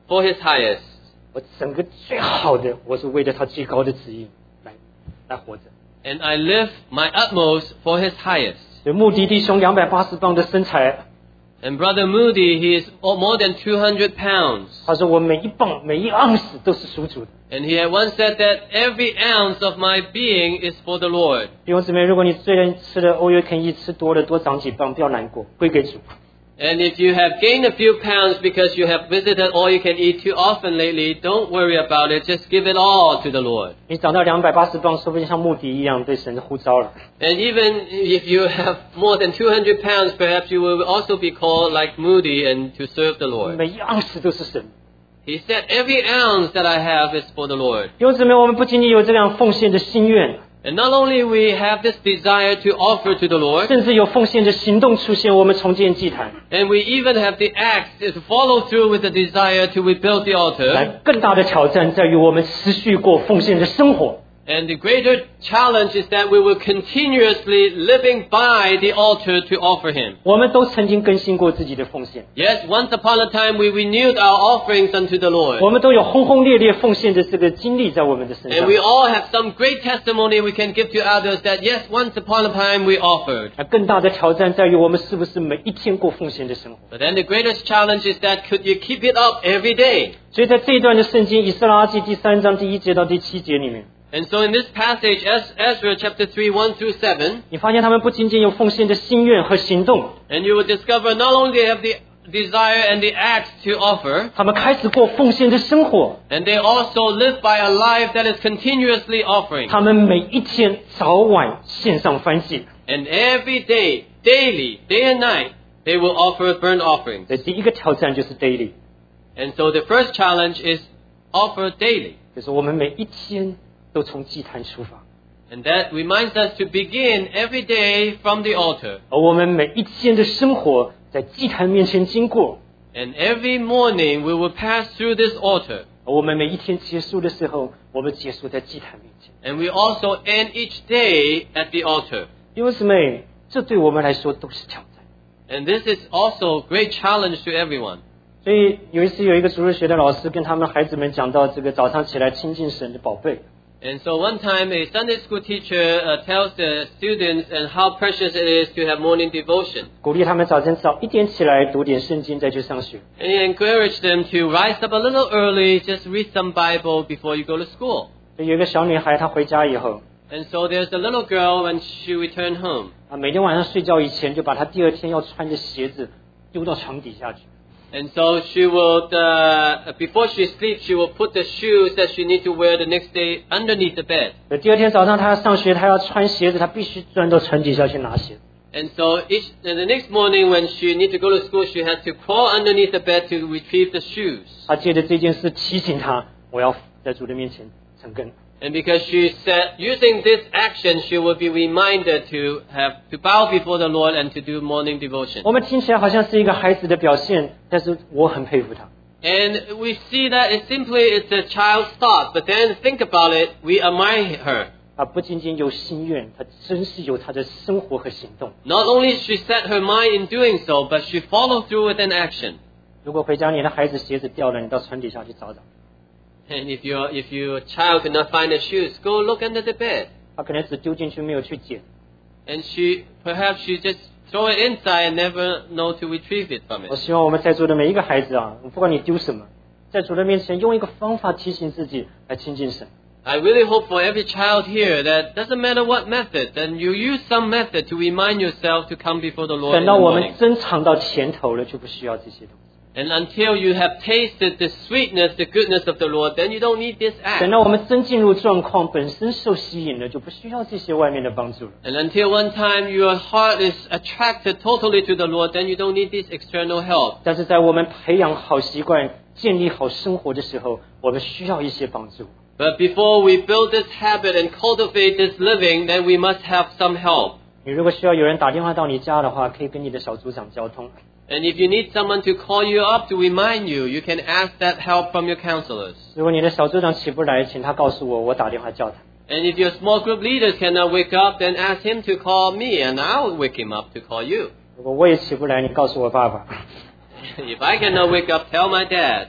for His highest. 我整个最好的，我是为了他最高的旨意来来活着。 And I live my utmost for His highest. 所以穆迪弟兄两百八十磅的身材， And Brother Moody, he is more than two hundred pounds. 他说我每一磅每一盎司都是属主的。 And he had once said that every ounce of my being is for the Lord. 弟兄姊妹，如果你最近吃了欧约肯一吃多了，多长几磅，不要难过，归给主。 And if you have gained a few pounds because you have visited all you can eat too often lately, don't worry about it. Just give it all to the Lord. 你长到两百八十磅，说不定像穆迪一样被神呼召了。 And even if you have more than two hundred pounds, perhaps you will also be called like Moody and to serve the Lord. 每一盎司都是神。 He said, every ounce that I have is for the Lord. 弟兄姊妹，我们不仅仅有这样奉献的心愿， And not only we have this desire to offer to the Lord, 甚至有奉献的行动出现。我们重建祭坛， and we even have the acts to follow through with the desire to rebuild the 来 altar. 更大的挑战在于我们持续过奉献的生活。 And the greater challenge is that we will continuously living by the altar to offer Him. 我们都曾经更新过自己的奉献， Yes, once upon a time we renewed our offerings unto the 我 Lord. 们都有轰轰烈烈奉献的这个经历在我们的身 And 上。 we all have some great testimony we can give to others that yes, once upon a time we offered. 而更大的挑战在于我们是不是每一天过奉献的生活。 But then the greatest challenge is that could you keep it up every day? 所以在这一段的圣经以斯拉记第三章第一节到第七节里面， And so in this passage, Ez- Ezra chapter three, one through seven, 你发现他们不仅仅有奉献的心愿和行动， and you will discover not only they have the desire and the acts to offer, 他们开始过奉献的生活。 and they also live by a life that is continuously offering. 他们每一天早晚献上燔祭。 And every day, daily, day and night, they will offer burnt offerings. 所以第一个挑战就是 daily， And so the first challenge is offer daily. 就是我们每一天都从祭坛出发， And that reminds us to begin every day from the altar. 而我们每一天的生活在祭坛面前经过， And every morning we will pass through this altar. 而我们每一天结束的时候，我们结束在祭坛面前。 And we also end each day at the altar. 弟兄姊妹，这对我们来说都是挑战。 And this is also a great challenge to everyone. 所以有一次有一个主日学的老师跟他们孩子们讲到这个早上起来亲近神的宝贝。 And so one time a Sunday school teacher uh, tells the students and how precious it is to have morning devotion. 鼓励他们早晨早一点起来读点圣经再去上学。 And he encouraged them to rise up a little early, just read some Bible before you go to school. 所以有一个小女孩，她回家以后 And so there's a little girl when she returned home. 啊，每天晚上睡觉以前就把她第二天要穿的鞋子丢到床底下去。 And so she would, uh, before she sleeps, she will put the shoes that she needs to wear the next day underneath the bed. 所以第二天早上她要上学，她要穿鞋子，她必须钻到床底下去拿鞋子。 And so each, and the next morning when she needs to go to school, she has to crawl underneath the bed to retrieve the shoes. 她借着这件事提醒她，我要在主的面前诚恳。 And because she said, using this action, she will be reminded to have to bow before the Lord and to do morning devotion. 我们听起来好像是一个孩子的表现，但是我很佩服她。 And we see that it simply it's a child's thought, but then think about it, we admire her. 啊，不仅仅有心愿，她真是有她的生活和行动。 Not only she set her mind in doing so, but she followed through with an action. 如果回家你的孩子鞋子掉了，你到床底下去找找， And if your if your child could not find the shoes, go look under the bed. 他可能只丢进去没有去捡。 And she perhaps she just throw it inside and never know to retrieve it from 我 it. 希望我们在座的每一个孩子啊，不管你丢什么，在主的面前用一个方法提醒自己来亲近神。 I really hope for every child here that doesn't matter what method, then you use some method to remind yourself to come before the Lord 等 in 到 the 我们 morning. 真尝到甜头了，就不需要这些东西。 And until you have tasted the sweetness, the goodness of the Lord, then you don't need this 等 act. 到我们真进入状况，本身受吸引了，就不需要这些外面的帮助了。 And until one time your heart is attracted totally to the Lord, then you don't need this external help. 但是在我们培养好习惯、建立好生活的时候，我们需要一些帮助。 But before we build this habit and cultivate this living, then we must have some help. 你如果需要有人打电话到你家的话，可以跟你的小组长交通。 And if you need someone to call you up to remind you, you can ask that help from your counselors. 如果你的小组长起不来，请他告诉我，我打电话叫他。 And if your small group leaders cannot wake up, then ask him to call me and I'll wake him up to call you. 如果我也起不来，你告诉我爸爸。 If I cannot wake up, tell my dad.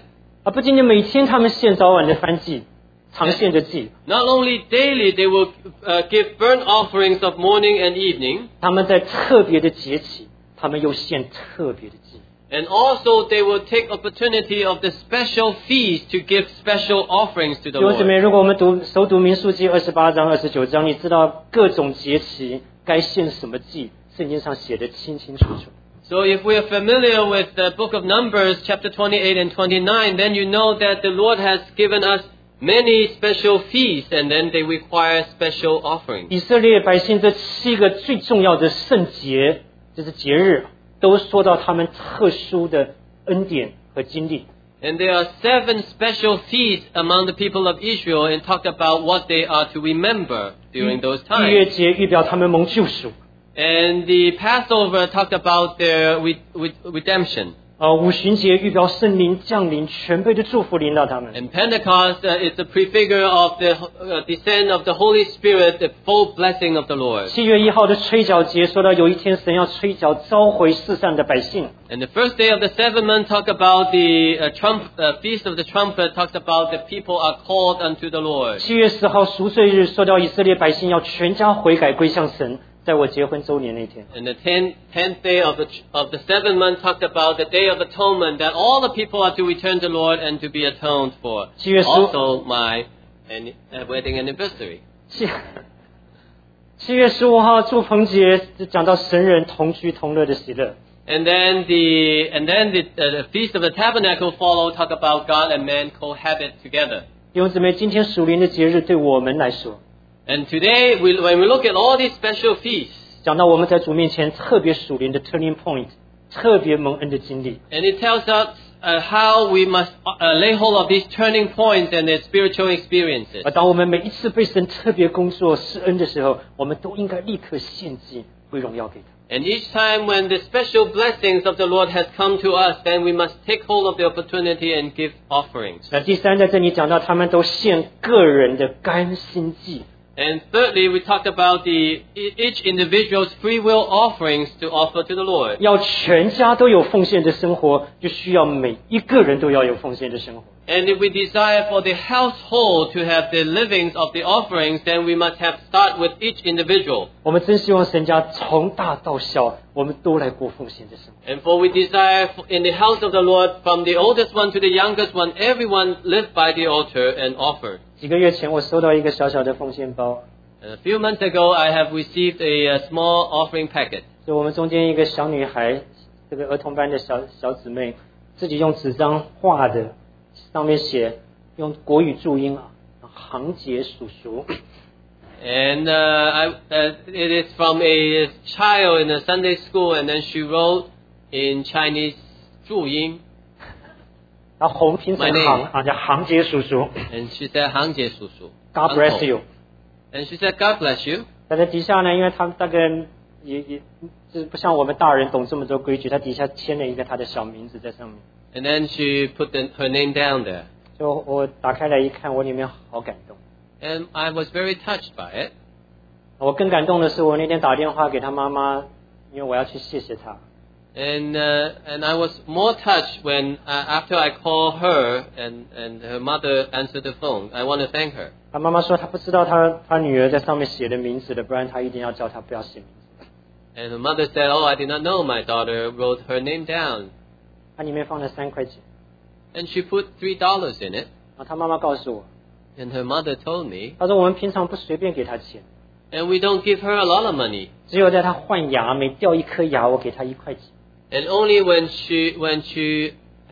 而不仅仅每天他们献早晚的燔祭，常献的祭。 Not only daily, they will uh, give burnt offerings of morning and evening. 他们在特别的节期，他们又献特别的祭。 And also they will take opportunity of the special feast to give special offerings to the 弟兄姊妹， Lord. 如果我们读熟读民数记二十八章、二十九章，你知道各种节期该献什么祭，圣经上写得清清楚楚。 So if we are familiar with the book of Numbers, chapter twenty-eight and twenty-nine, then you know that the Lord has given us many special feasts, and then they require special offerings. 以色列百姓这七个最重要的圣节，就是节日，都说到他们特殊的恩典和经历。 And there are seven special feasts among the people of Israel, and talk about what they are to remember during those 逾越 times. 节预表他们蒙救赎， And the Passover talked about their re- re- redemption. 啊，五旬节预表圣灵降临，全备的祝福临到他们。 And Pentecost uh, is a prefigure of the uh, descent of the Holy Spirit, the full blessing of the Lord. 七月一号的吹角节说到有一天神要吹角召回世上的百姓。 And the first day of the seventh month talk about the uh, trump, uh, feast of the trumpet, talks about the people are called unto the Lord. 七月十号赎罪日说到以色列百姓要全家悔改归向神，在我结婚周年那天。 And the tenth, tenth day of the, of the seventh month talked about the day of atonement, that all the people are to return to the Lord and to be atoned for. 七月十 Also my an, uh, wedding anniversary. 七七月十五号祝棚节讲到神人同居同乐的喜乐。 And then the and then the, uh, the feast of the tabernacle follow, talk about God and man cohabit together. 弟兄姊妹，今天属灵的节日对我们来说， And today, we, when we look at all these special feasts, 讲到我们在主面前特别属灵的 turning point， 特别蒙恩的经历。 and it tells us uh, how we must uh, lay hold of these turning points and their spiritual experiences. 而当我们每一次被神特别工作施恩的时候，我们都应该立刻献祭归荣耀给他。 And each time when the special blessings of the Lord has come to us, then we must take hold of the opportunity and give offerings. 那第三，在这里讲到他们都献个人的甘心祭。 And thirdly, we talked about the each individual's free will offerings to offer to the Lord. 要全家都有奉献的生活，就需要每一个人都要有奉献的生活。 And if we desire for the household to have the livings of the offerings, then we must have start with each individual. 我们真希望神家从大到小，我们都来过奉献的生活。 And for we desire in the house of the Lord, from the oldest one to the youngest one, everyone live by the altar and offer. 几个月前，我收到一个小小的奉献包， And a few months ago, I have received a, uh small offering packet. 就我们中间一个小女孩，这个儿童班的小小姊妹，自己用纸张画的，上面写用国语注音啊，行杰叔叔。 And uh, I, uh, it is from a child in a Sunday school, and then she wrote in Chinese 注音, 然后红拼成 My 行 name. 啊，叫行杰叔叔。 and she said 行杰叔叔. God bless you。 And she said, God bless you. 在这底下呢，因为他们大概也也就是不像我们大人懂这么多规矩，他底下签了一个他的小名字在上面。 And then she put the, her name down there. 就我打开来一看，我里面好感动。 And I was very touched by it. 我更感动的是，我那天打电话给他妈妈，因为我要去谢谢他。 And uh, and I was more touched when uh, after I called her and, and her mother answered the phone. I want to thank her. 他妈妈说她不知道她她女儿在上面写的名字的，不然她一定要叫她不要写名字。 And her mother said, oh, I did not know my daughter wrote her name down. 她里面放了三块钱， And she put three dollars in it. 然后她妈妈告诉我， And her mother told me, 她说我们平常不随便给她钱， and we don't give her a lot of money. 只有在她换牙每掉一颗牙，我给她一块钱。 And only when she when she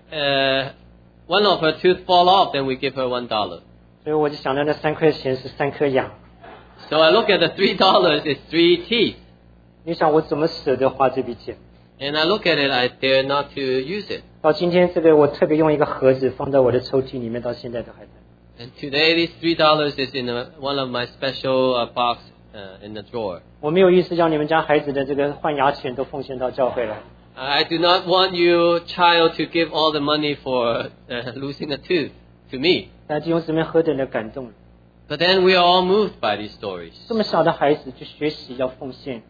uh, one of her tooth fall off, then we give her one dollar. 所以我就想到那三块钱是三颗牙。 So I look at the three dollars is three teeth. 你想我怎么舍得花这笔钱？ And I look at it, I dare not to use it. 到今天这个我特别用一个盒子放在我的抽屉里面，到现在都还在。 And today, these three dollars is in a, one of my special uh, box uh, in the drawer. 我没有意思叫你们家孩子的这个换牙钱都奉献到教会来。 I do not want you, child, to give all the money for uh, losing a tooth to me. 但弟兄姊妹何等的感动！ But then we are all moved by these stories. 这么小的孩子就学习要奉献，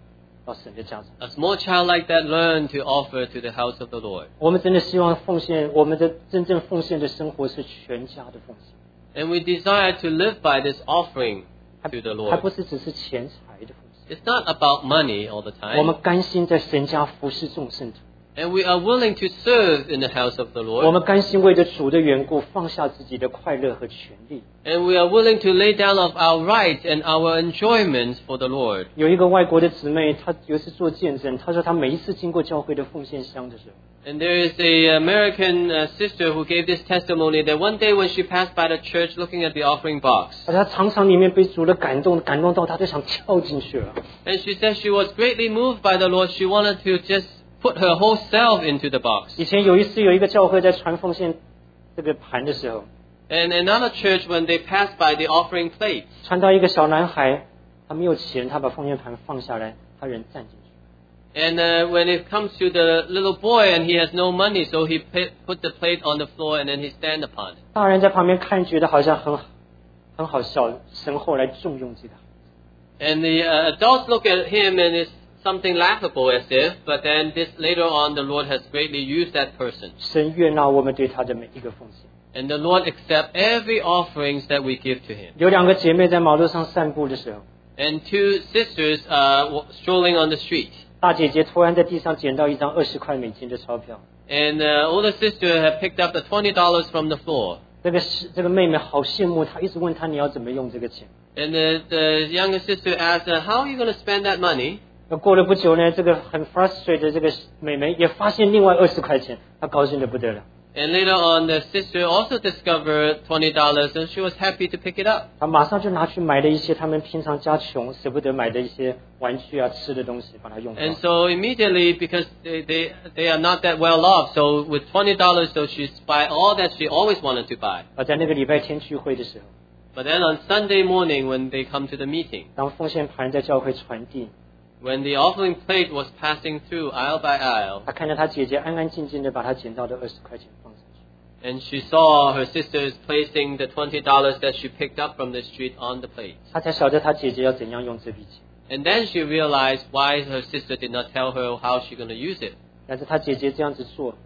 到神的家中。 A small child like that learned to offer to the house of the Lord. 我们真的希望奉献，我们的真正奉献的生活是全家的奉献， And we desire to live by this offering 还 to the 还 Lord. 不是只是钱财的奉献。 It's not about money all the 我们 time. 甘心在神家服侍众圣徒， And we are willing to serve in the house of the 我 Lord. 们甘心为着主的缘故放下自己的快乐和权利。 And we are willing to lay down of our rights and our enjoyments for the Lord. 有一个外国的姊妹，她有一次做见证，她说她每一次经过教会的奉献箱的时候， And there is a American uh, sister who gave this testimony that one day when she passed by the church looking at the offering box, 而她常常里面被主的感动，感动到她都想跳进去了。 and she said she was greatly moved by the Lord. She wanted to just put her whole self into the box. 以前有一次有一个教会在传奉献这个盘的时候， And another church, when they passed by the offering plate, 传到一个小男孩，他没有钱，他把奉献盘放下来，他人站进去。 and uh, when it comes to the little boy and he has no money, so he put put the plate on the floor and then he stand upon it. 大人在旁边看，觉得好像很很好笑。神后来重用这个， And the uh, adults look at him and it's something laughable as if, but then this later on the Lord has greatly used that person. 神悦纳我们对他的每一个奉献。 And the Lord accept every offerings that we give to Him. 有两个姐妹在马路上散步的时候， And two sisters uh, w- strolling on the street. 大姐姐突然在地上捡到一张二十块美金的钞票， And the older sister had picked up the twenty dollars from the floor. 这个是这个妹妹好羡慕她，一直问她你要怎么用这个钱。 And the, the younger sister asked, uh, how are you going to spend that money? 那过了不久呢，这个很 frustrated 的这个妹妹也发现另外二十块钱，她高兴得不得了。 And later on, the sister also discovered twenty dollars and she was happy to pick it up. 她马上就拿去买了一些他们平常家穷舍不得买的一些玩具啊、吃的东西，把它用掉。 And so immediately, because they, they, they are not that well off, so with twenty dollars, so she's buy all that she always wanted to buy. 而在那个礼拜天聚会的时候， But then on Sunday morning when they come to the meeting, 当奉献盘在教会传递， when the offering plate was passing through aisle by aisle, 她看到她姐姐安安静静的把她捡到的二十块钱放上去， and she saw her sisters placing the twenty dollars that she picked up from the street on the plate. 她才晓得她姐姐要怎样用这笔钱。 And then she realized why her sister did not tell her how she's going to use it. 但是她姐姐这样子做，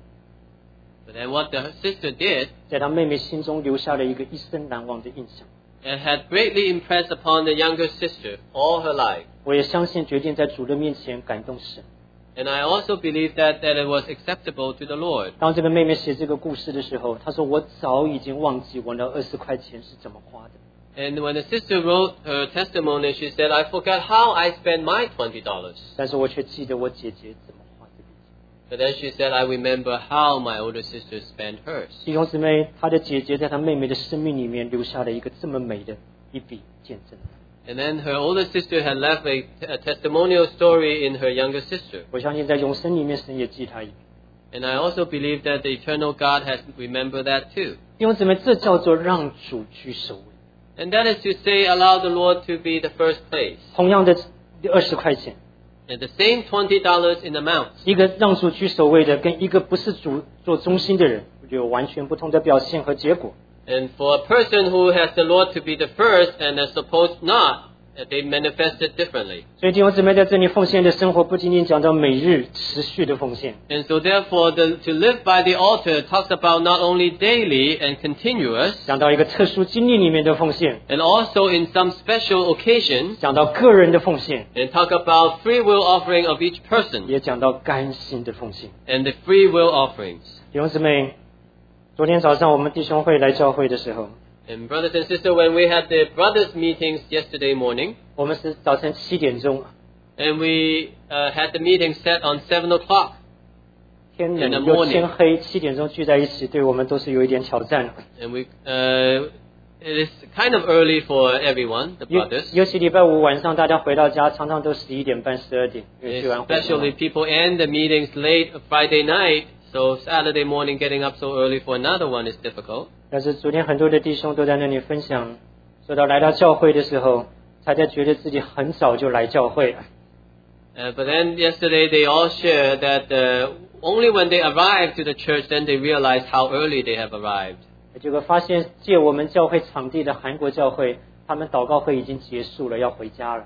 But then what the sister did, 在她妹妹心中留下了一个一生难忘的印象。 and had greatly impressed upon the younger sister all her life. 我也相信，决定在主的面前感动神。 And I also believe that, that it was acceptable to the Lord. 当这个妹妹写这个故事的时候，她说：“我早已经忘记我那二十块钱是怎么花的。” And when the sister wrote her testimony, she said, I forgot how I spent my twenty dollars. 但是我却记得我姐姐怎么花这笔钱。 But then she said, I remember how my older sister spent hers. 弟兄姊妹，她的姐姐在她妹妹的生命里面留下了一个这么美的一笔见证。 And then her older sister had left a, a testimonial story in her younger sister. 我相信在永生里面，神也记她一笔。 And I also believe that the eternal God has remembered that too. 弟兄姊妹，这叫做让主居首位。 And that is to say, allow the Lord to be the first place. 同样的二十块钱， And the same twenty dollars in amount. 一个让主居首位的，跟一个不是主做中心的人，有完全不同的表现和结果。 And for a person who has the Lord to be the first and is supposed not, they manifest it differently. 所以弟兄姊妹在这里奉献的生活，不仅仅讲到每日持续的奉献， And so therefore, the, to live by the altar talks about not only daily and continuous, 讲到一个特殊经历里面的奉献， and also in some special occasions, 讲到个人的奉献， and talk about free will offering of each person, 也讲到甘心的奉献。 and the free will offerings. 弟兄姊妹，昨天早上我们弟兄会来教会的时候， And brothers and sisters, when we had the brothers meetings yesterday morning, 我们是早晨七点钟， and we uh, had the meeting set on seven o'clock, 天 In the 冷又 morning. 天黑，七点钟聚在一起，对我们都是有一点挑战。 and we, uh, it is kind of early for everyone, the 尤 brothers. 尤其礼拜五晚上大家回到家，常常都十一点半、十二点，因为聚完会。 Especially people end the meetings late Friday night, so Saturday morning getting up so early for another one is difficult. 但是昨天很多的弟兄都在那里分享，说到来到教会的时候，才在觉得自己很早就来教会了。 Uh, but then yesterday they all shared that uh, only when they arrived to the church, then they realized how early they have arrived. 结果发现借我们教会场地的韩国教会，他们祷告会已经结束了，要回家了。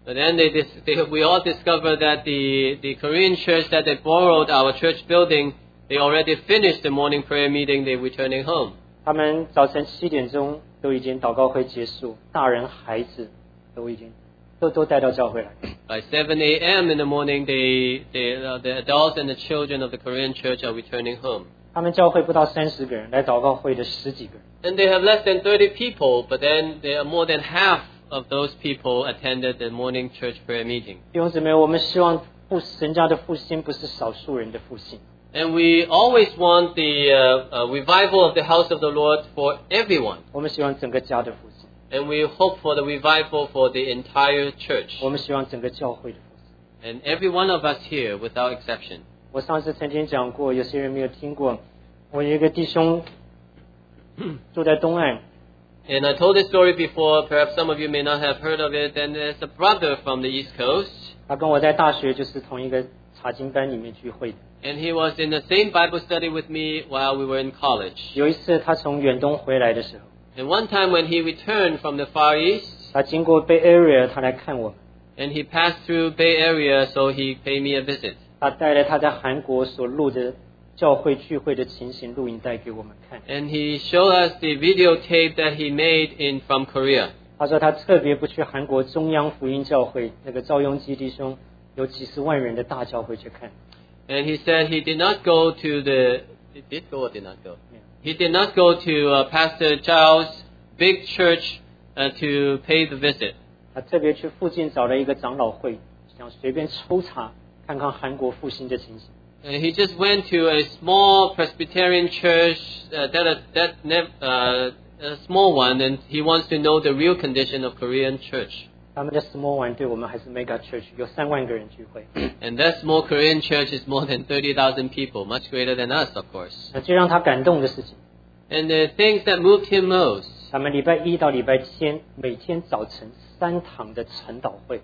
But then they, they, we all discovered that the, the Korean church that they borrowed our church building, they already finished the morning prayer meeting, they're returning home. 他们早晨七点钟都已经祷告会结束，大人孩子都已经都都带到教会来。 By seven a.m. in the morning, they, they, uh, the adults and the children of the Korean church are returning home. 他们教会不到三十个人，来祷告会的十几个人。 And they have less than thirty people, but then there are more than half of those people attended the morning church prayer meeting. 弟兄姊妹，我们希望复神家的复兴不是少数人的复兴。 And we always want the uh, uh, revival of the house of the Lord for everyone. 我们希望整个家的复兴。 And we hope for the revival for the entire church. 我们希望整个教会的复兴。 And every one of us here, without exception. 我上次曾经讲过，有些人没有听过。我有一个弟兄住在东岸。 And I told this story before. Perhaps some of you may not have heard of it. And there's a brother from the East Coast. 他跟我在大学就是同一个查经班里面聚会的。 And he was in the same Bible study with me while we were in college. 有一次他从远东回来的时候。 And one time when he returned from the Far East. 他经过 Bay Area， 他来看我们。 And he passed through Bay Area, so he paid me a visit. 他带了他在韩国所录的教会聚会的情形录影带给我们看。 And he showed us the videotape that he made in from Korea. 他说他特别不去韩国中央福音教会那个赵雍基弟兄有几十万人的大教会去看。 And he said he did not go to the he did go or did not go. He did not go to uh, Pastor Zhao's big church uh, to pay the visit. 他特别去附近找了一个长老会，想随便抽查看看韩国复兴的情形。 And he just went to a small Presbyterian church, uh, that that uh, a small one, and he wants to know the real condition of Korean church. 他们的 small one 对我们还是 mega church， 有三万个人聚会。 And that small Korean church is more than thirty thousand people, much greater than us, of course. 那最让他感动的事情。 And the things that moved him most. 他们礼拜一到礼拜天每天早晨三堂的晨祷会。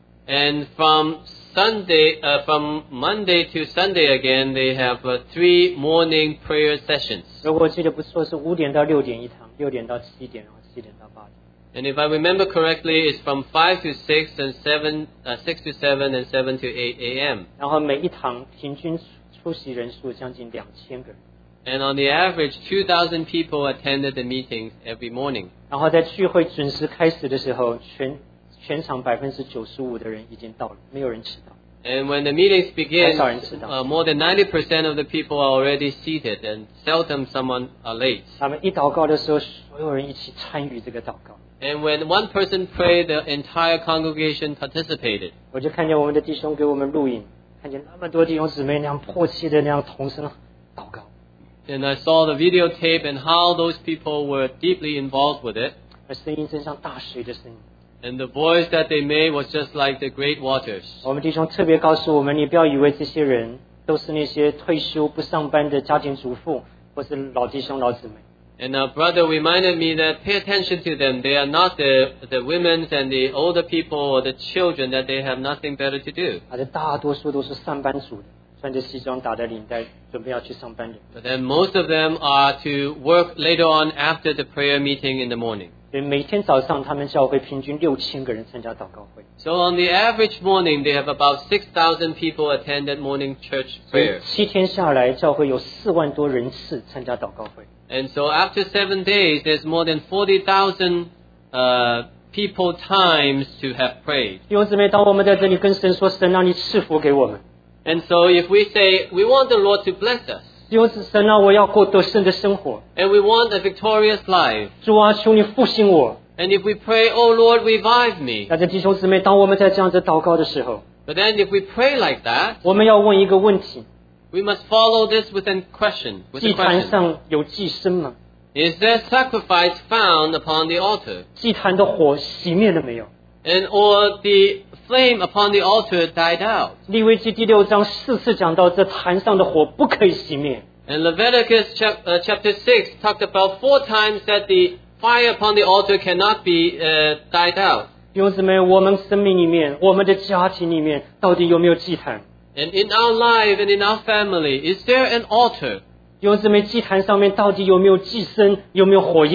And from Sunday, uh, from Monday to Sunday again, they have uh, three morning prayer sessions. 如果我记得不错，是五点到六点一堂，六点到七点，然后七点到八点。 And if I remember correctly, it's from five to six and seven, uh, six to seven and seven to eight a.m. 然后每一堂平均出席人数将近两千个人。 And on the average, two thousand people attended the meetings every morning. 然后在聚会准时开始的时候，全全场百分之九十五的人已经到了，没有人迟到。 And when the meetings begin, uh, more than ninety percent of the people are already seated, and seldom someone are late. 他们一祷告的时候，所有人一起参与这个祷告。 And when one person prayed, the entire congregation participated. 我就看见我们的弟兄给我们录影，看见那么多弟兄姊妹那样迫切的那样同声祷告。 And I saw the videotape and how those people were deeply involved with it. 而声音真像大水的声音。 And the voice that they made was just like the great waters. 我们弟兄特别告诉我们，你不要以为这些人都是那些退休不上班的家庭主妇，或是老弟兄老姊妹。 And our brother reminded me that pay attention to them. They are not the the women and the older people or the children that they have nothing better to do. 而且大多数都是上班族的，穿着西装打着领带，准备要去上班的。 But then most of them are to work later on after the prayer meeting in the morning. 所以每天早上他们教会平均六千个人参加祷告会。 So on the average morning, they have about six thousand people attended morning church 所以 prayer. 七天下来，教会有四万多人次参加祷告会。 And so after seven days, there's more than forty thousand uh, people times to have prayed. 弟兄姊妹，当我们在这里跟神说，神让你赐福给我们。 And so if we say, we want the Lord to bless us. 弟兄姊神啊，我要过得胜的生活。 And we want a victorious life. 主啊，求你复兴我。 And if we pray, oh Lord, revive me. 但是弟兄姊妹，当我们在这样子祷告的时候， But then if we pray like that, 我们要问一个问题： we must follow this with a question. With 祭 a 坛 question. 上有祭牲吗？ Is there sacrifice found upon the altar? 祭坛的火熄灭了没有？ And or the flame upon the altar died out? 利未记第六章四次讲到，这坛上的火不可以熄灭。 And Leviticus chap- uh, chapter six talked about four times that the fire upon the altar cannot be uh, died out. 弟兄姊妹，我们生命里面，我们的家庭里面，到底有没有祭坛？ And in our life and in our family, is there an altar? 弟兄姊妹，祭坛上面到底有没有祭牲？有没有火焰？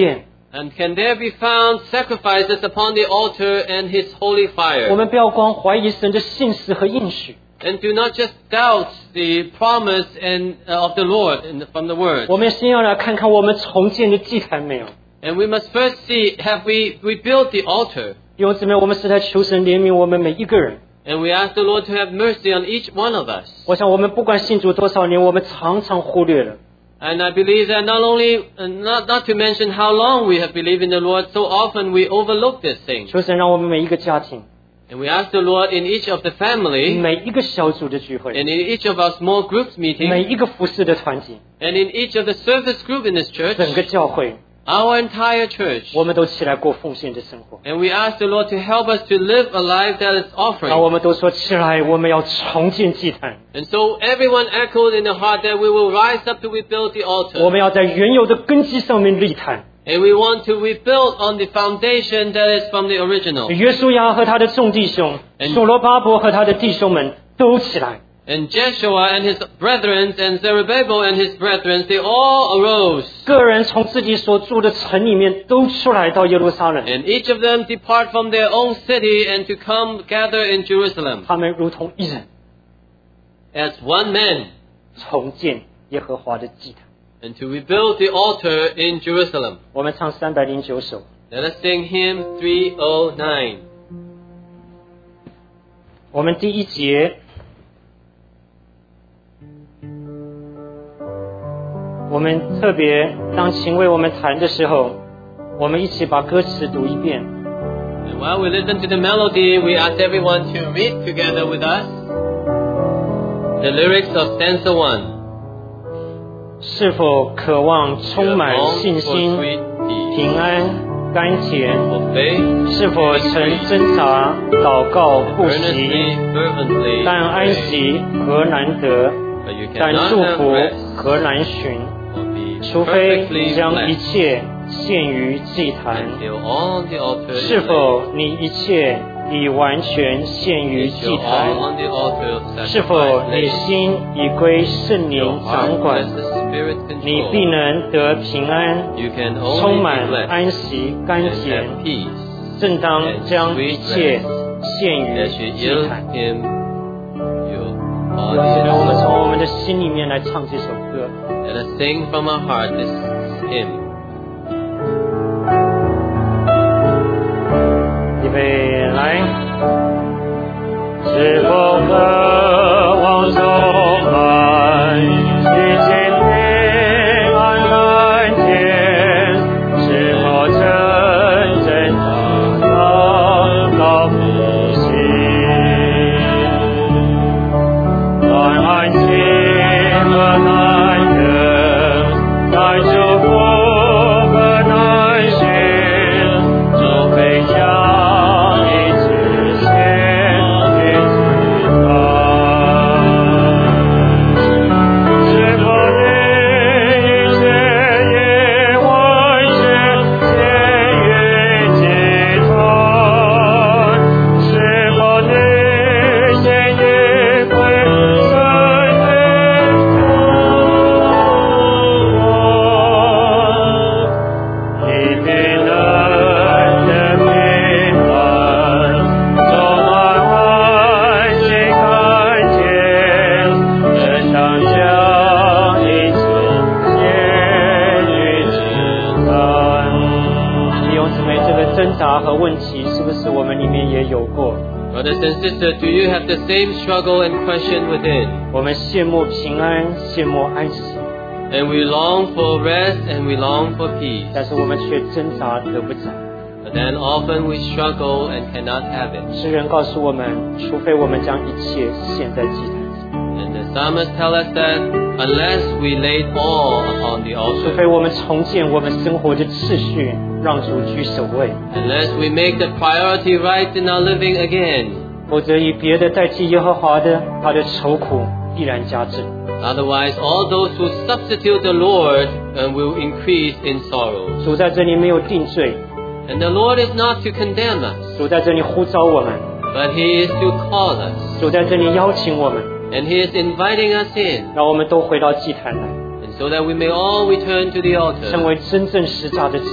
And can there be found sacrifices upon the altar and His holy 我 fire? 们不要光怀疑神的信实和应许， And do not just doubt the promise and uh, of the Lord in the, from the Word. 我们先要来看看我们重建的祭坛没有。 And we must first see, have we rebuilt the altar? 弟兄姊妹，我们是在求神怜悯我们每一个人。 And we ask the Lord to have mercy on each one of us. 我想我们不管信主多少年，我们常常忽略了。 And I believe that not only, uh, not, not to mention how long we have believed in the Lord, so often we overlook this thing. 求神让我们每一个家庭， And we ask the Lord in each of the family, 每一个小组的聚会， and in each of our small groups 每 meetings, 一个服侍的团体， and in each of the service group in this church, 整个教会， our entire church. 我们都起来过奉献的生活。 And we ask the Lord to help us to live a life that is 然后我 offering. 们都说起来，我们要重建祭坛， And so everyone echoed in the heart that we will rise up to rebuild the 我 altar. 们要在原有的根基上面立坛。 And we want to rebuild on the foundation that is from the original. 约书亚和他的众弟兄，所罗巴伯和他的弟兄们都起来。 And Jeshua and his brethren and Zerubbabel and his brethren, they all arose. 个人从自己所住的城里面都出来到耶路撒冷， And each of them depart from their own city and to come gather in Jerusalem 他们如同一人 as one man 重建耶和华的祭坛。 and to rebuild the altar in Jerusalem. 我们唱三百零九首。 Let us sing hymn three oh nine. 我们第一节，我们特别当琴为我们弹的时候，我们一起把歌词读一遍。 And while we listen to the melody, we ask everyone to read together with us the lyrics of stanza one. 是否渴望充满 Long 信 for 心、 sweet peace, 平安、甘甜？ for faith, 是否曾挣扎、祷告不息？ earnestly, fervently 但安 pray. 息何难得？ But you 但 cannot 祝 have 福 rest 何难寻？ or be 除非 perfectly 将一 blessed 切献于祭坛。 until on the altar is 是 laid. 否你一切已完全献于 Is 祭 your all 坛？ on the altar of 是否 sacrifice 你 laid? 心已归圣 Your 灵 heart 掌管 lets？the Spirit 你必 control. 能得平安， You can 充 only 满 be blessed 安息、甘 and 甜。 have peace 正当将一切献于 as you 祭 yield 坛。 Him your 让我们 body. 从我们的心里面来唱这首歌。 Let us sing from our heart this hymn. 预备来，是否渴望充满一切平安甘甜？是否真正达到不息？但安息和难得，但祝福和难寻，除非将一切献于祭坛。是否你一切也完全献于祭坛？是否你献于归神的你必能得平安，充满安息甘甜，人当将一切献于祭坛。弟兄姊妹，这个挣扎和问题，是不是我们里面也有过？ Brothers and sisters, do you have the same struggle and question within? 我们羡慕平安，羡慕安息， And we long for rest and we long for peace. 但是我们却挣扎得不着。 But then often we struggle and cannot have it. 诗人告诉我们，除非我们将一切献在祭坛上， And the psalmist tell us that unless we lay all upon the 除非 altar, 我们重建我们生活的秩序，让主居首位， unless we make the priority right in our living again, 否则以别的代替耶和华的，他的愁苦必然加增。 otherwise all those who substitute the Lord uh, will increase in sorrow. 主在这里没有定罪， And the Lord is not to condemn us, 主在这里呼召我们， but He is to call us. 主在这里邀请我们， And He is inviting us in, 让我们都回到祭坛来， and so that we may all return to the 成 altar 为真正实价的子民。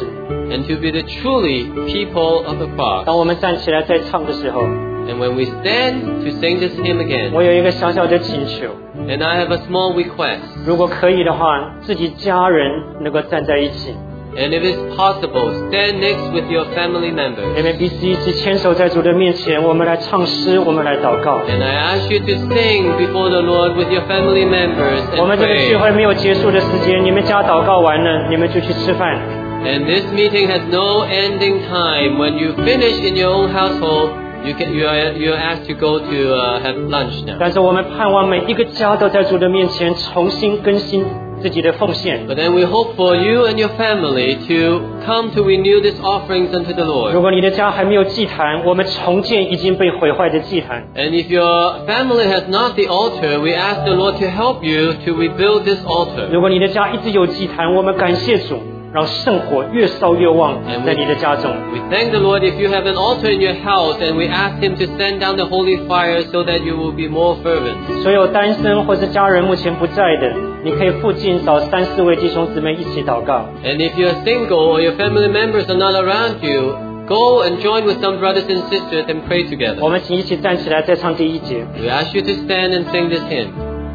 and to be the truly people of the cross. 当我们站起来在唱的时候， And when we stand to sing this hymn again, 我有一个小小的请求， and I have a small request. 如果可以的话，自己家人能够站在一起， And if it's possible, stand next with your family 你 members. 们彼此一起牵手在主的面前，我们来唱诗，我们来祷告。 And I ask you to sing before the Lord with your family members 我 and 们这个聚 pray. 会没有结束的时间，你们家祷告完了，你们就去吃饭。 And this meeting has no ending time. When you finish in your own household, you can, you are, you are asked to go to uh, have lunch now. 但是我们盼望每一个家都在主的面前重新更新自己的奉献。 But then we hope for you and your family to come to renew these offerings unto the 如 Lord. 果你的家还没有祭坛，我们重建已经被毁坏的祭坛。 And if your family has not the altar, we ask the Lord to help you to rebuild this altar. 如果你的家一直有祭坛，我们感谢主，让圣火越烧越旺在你的家中。 We thank the Lord if you have an altar in your house, and we ask Him to send down the holy fire so that you will be more fervent. 所有单身或是家人目前不在的，你可以附近找三四位弟兄姊妹一起祷告。 And if you are single or your family members are not around you, go and join with some brothers and sisters and pray 我 together. 们请一起站起来，再唱第一节。 We ask you to stand and sing this hymn.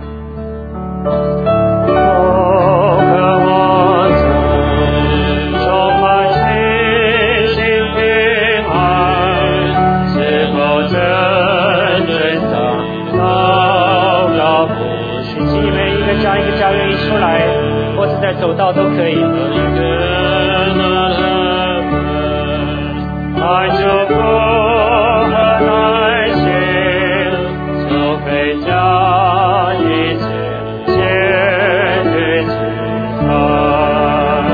走道都可以。按着风和耐心，就回家一起前去期盼。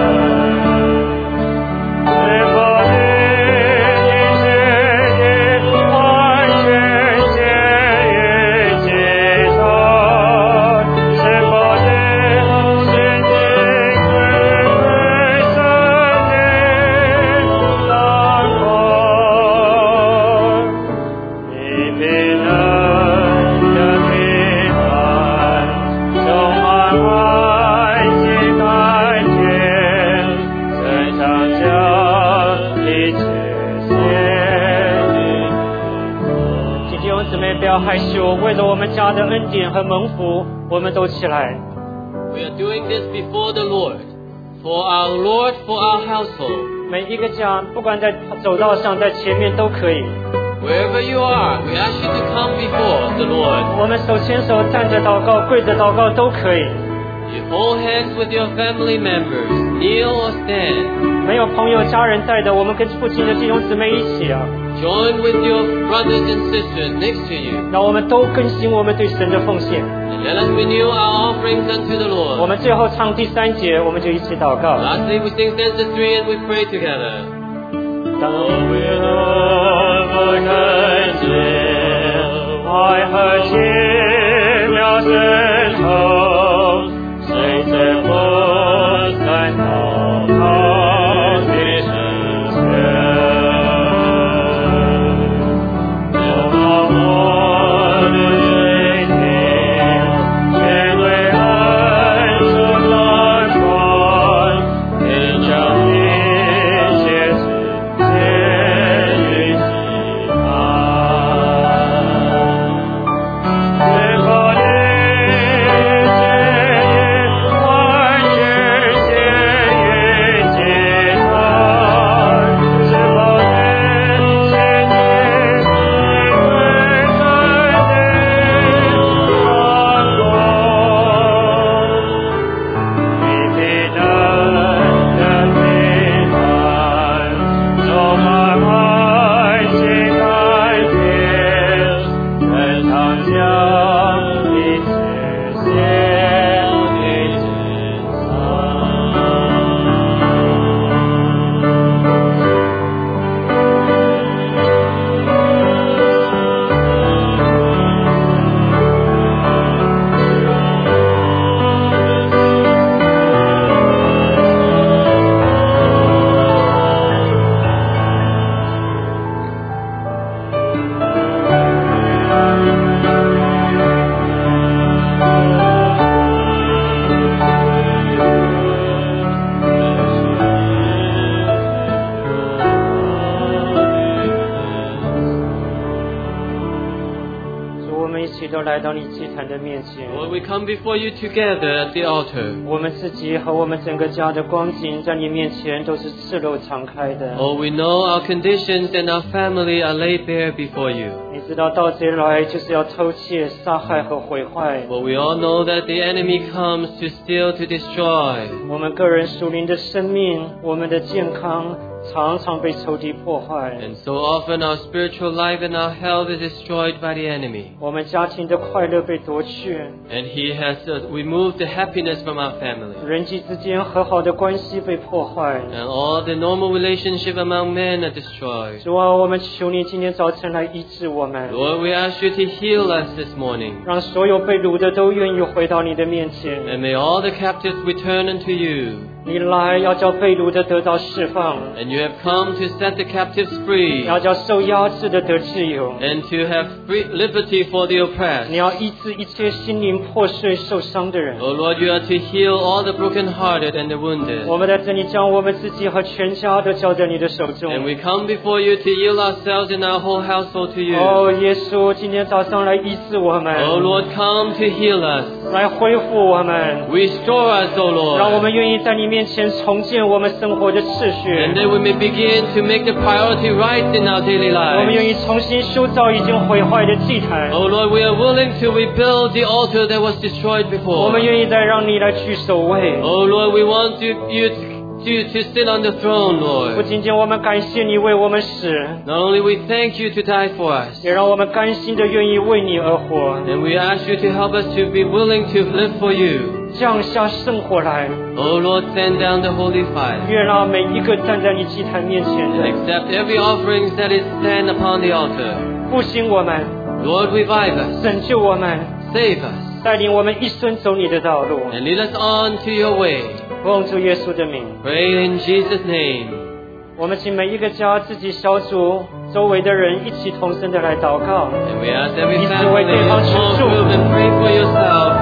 是否你是你完全献于基督？是否你是你归归生命当中？你必能的平安，充满爱心感觉，曾常将一切献给我。弟兄姊妹，不要害羞，为了我们家的恩典和蒙福，我们都起来。 We are doing this before the Lord, for our Lord, for our household. 每一个家，不管在走道上，在前面都可以。 Wherever you are, we ask you to come before the Lord. 我们手牵手，站着祷告，跪着祷告都可以。 You hold hands with your family members, kneel or stand. 没有朋友、家人在的，我们跟附近的弟兄姊妹一起啊， Join with your brothers and sisters next to you. 让我们都更新我们对神的奉献。 And let us renew our offerings unto the 我 Lord. 们最后唱第三节，我们就一起祷告。 Lastly, we sing stanza three and we pray together. 当我不看见爱和奇妙深厚，谁在不散到他的身前？就把我的水瓶全为爱所难穿，并将一切事献于祭坛。 的面前。 Lord, we come before you together at the altar. 我们自己和我们整个家的光景在你面前都是赤裸敞开的。 Oh, we know our conditions and our family are laid bare before you. 你知道盗贼来就是要偷窃、杀害和毁坏。 But we all know that the enemy comes to steal, to destroy. 我们个人属灵的生命，我们的健康常常被仇敌破坏。 And so often our spiritual life and our health is destroyed by the enemy. 我们家庭的快乐被夺去， And he has uh, removed the happiness from our family. 人际之间和好的关系被破坏。 And all the normal relationship among men are destroyed. 主啊，我们求你今天早晨来医治我们， Lord, we ask you to heal us this morning. 让所有被掳的都愿意回到你的面前。 And may all the captives return unto you. 你来要叫被掳的得到释放， And you have come to set the captives free. 要叫受压制的得自由。 And to have free liberty for the 你 oppressed. 要医治一切心灵破碎受伤的人。 Oh Lord, you are to heal all the brokenhearted and the wounded. 我们在这里将我们自己和全家都交在你的手中。 And we come before you to yield ourselves and our whole household to you. 哦，耶稣，今天早上来医治我们， Oh Lord, come to heal us. 来恢复我们， Restore us, O 让我们 Lord. 愿意在你面前重建我们生活的次 And 序。 then we may begin to make the priority right in our daily 我们 lives. 愿意重新修造已经毁坏的祭坛。 Oh Lord, we are willing to rebuild the altar that was destroyed 我 before. 们愿意再让你来居首位。 Oh Lord, we want you, you to, to sit on the throne, 不 Lord. 仅仅我们感谢你为我们死， Not only we thank you to die for us, 也让我们甘心的愿意为你而活。 and we ask you to help us to be willing to live for you. 降下圣火来， Oh Lord, send down the holy fire. 愿让每一个站在你祭坛面前 And 的 accept every offering that is stand upon the altar. 复兴我们， Lord, revive us, 拯救我们， save us, 带领我们一生走你的道路。 and lead us on to your way. 奉主耶稣的名， Pray in Jesus' name. 我们请每一个家、自己小组、周围的人一起同声的来祷告。 And we ask every Please do family, it, Lord. small group, and pray for yourself.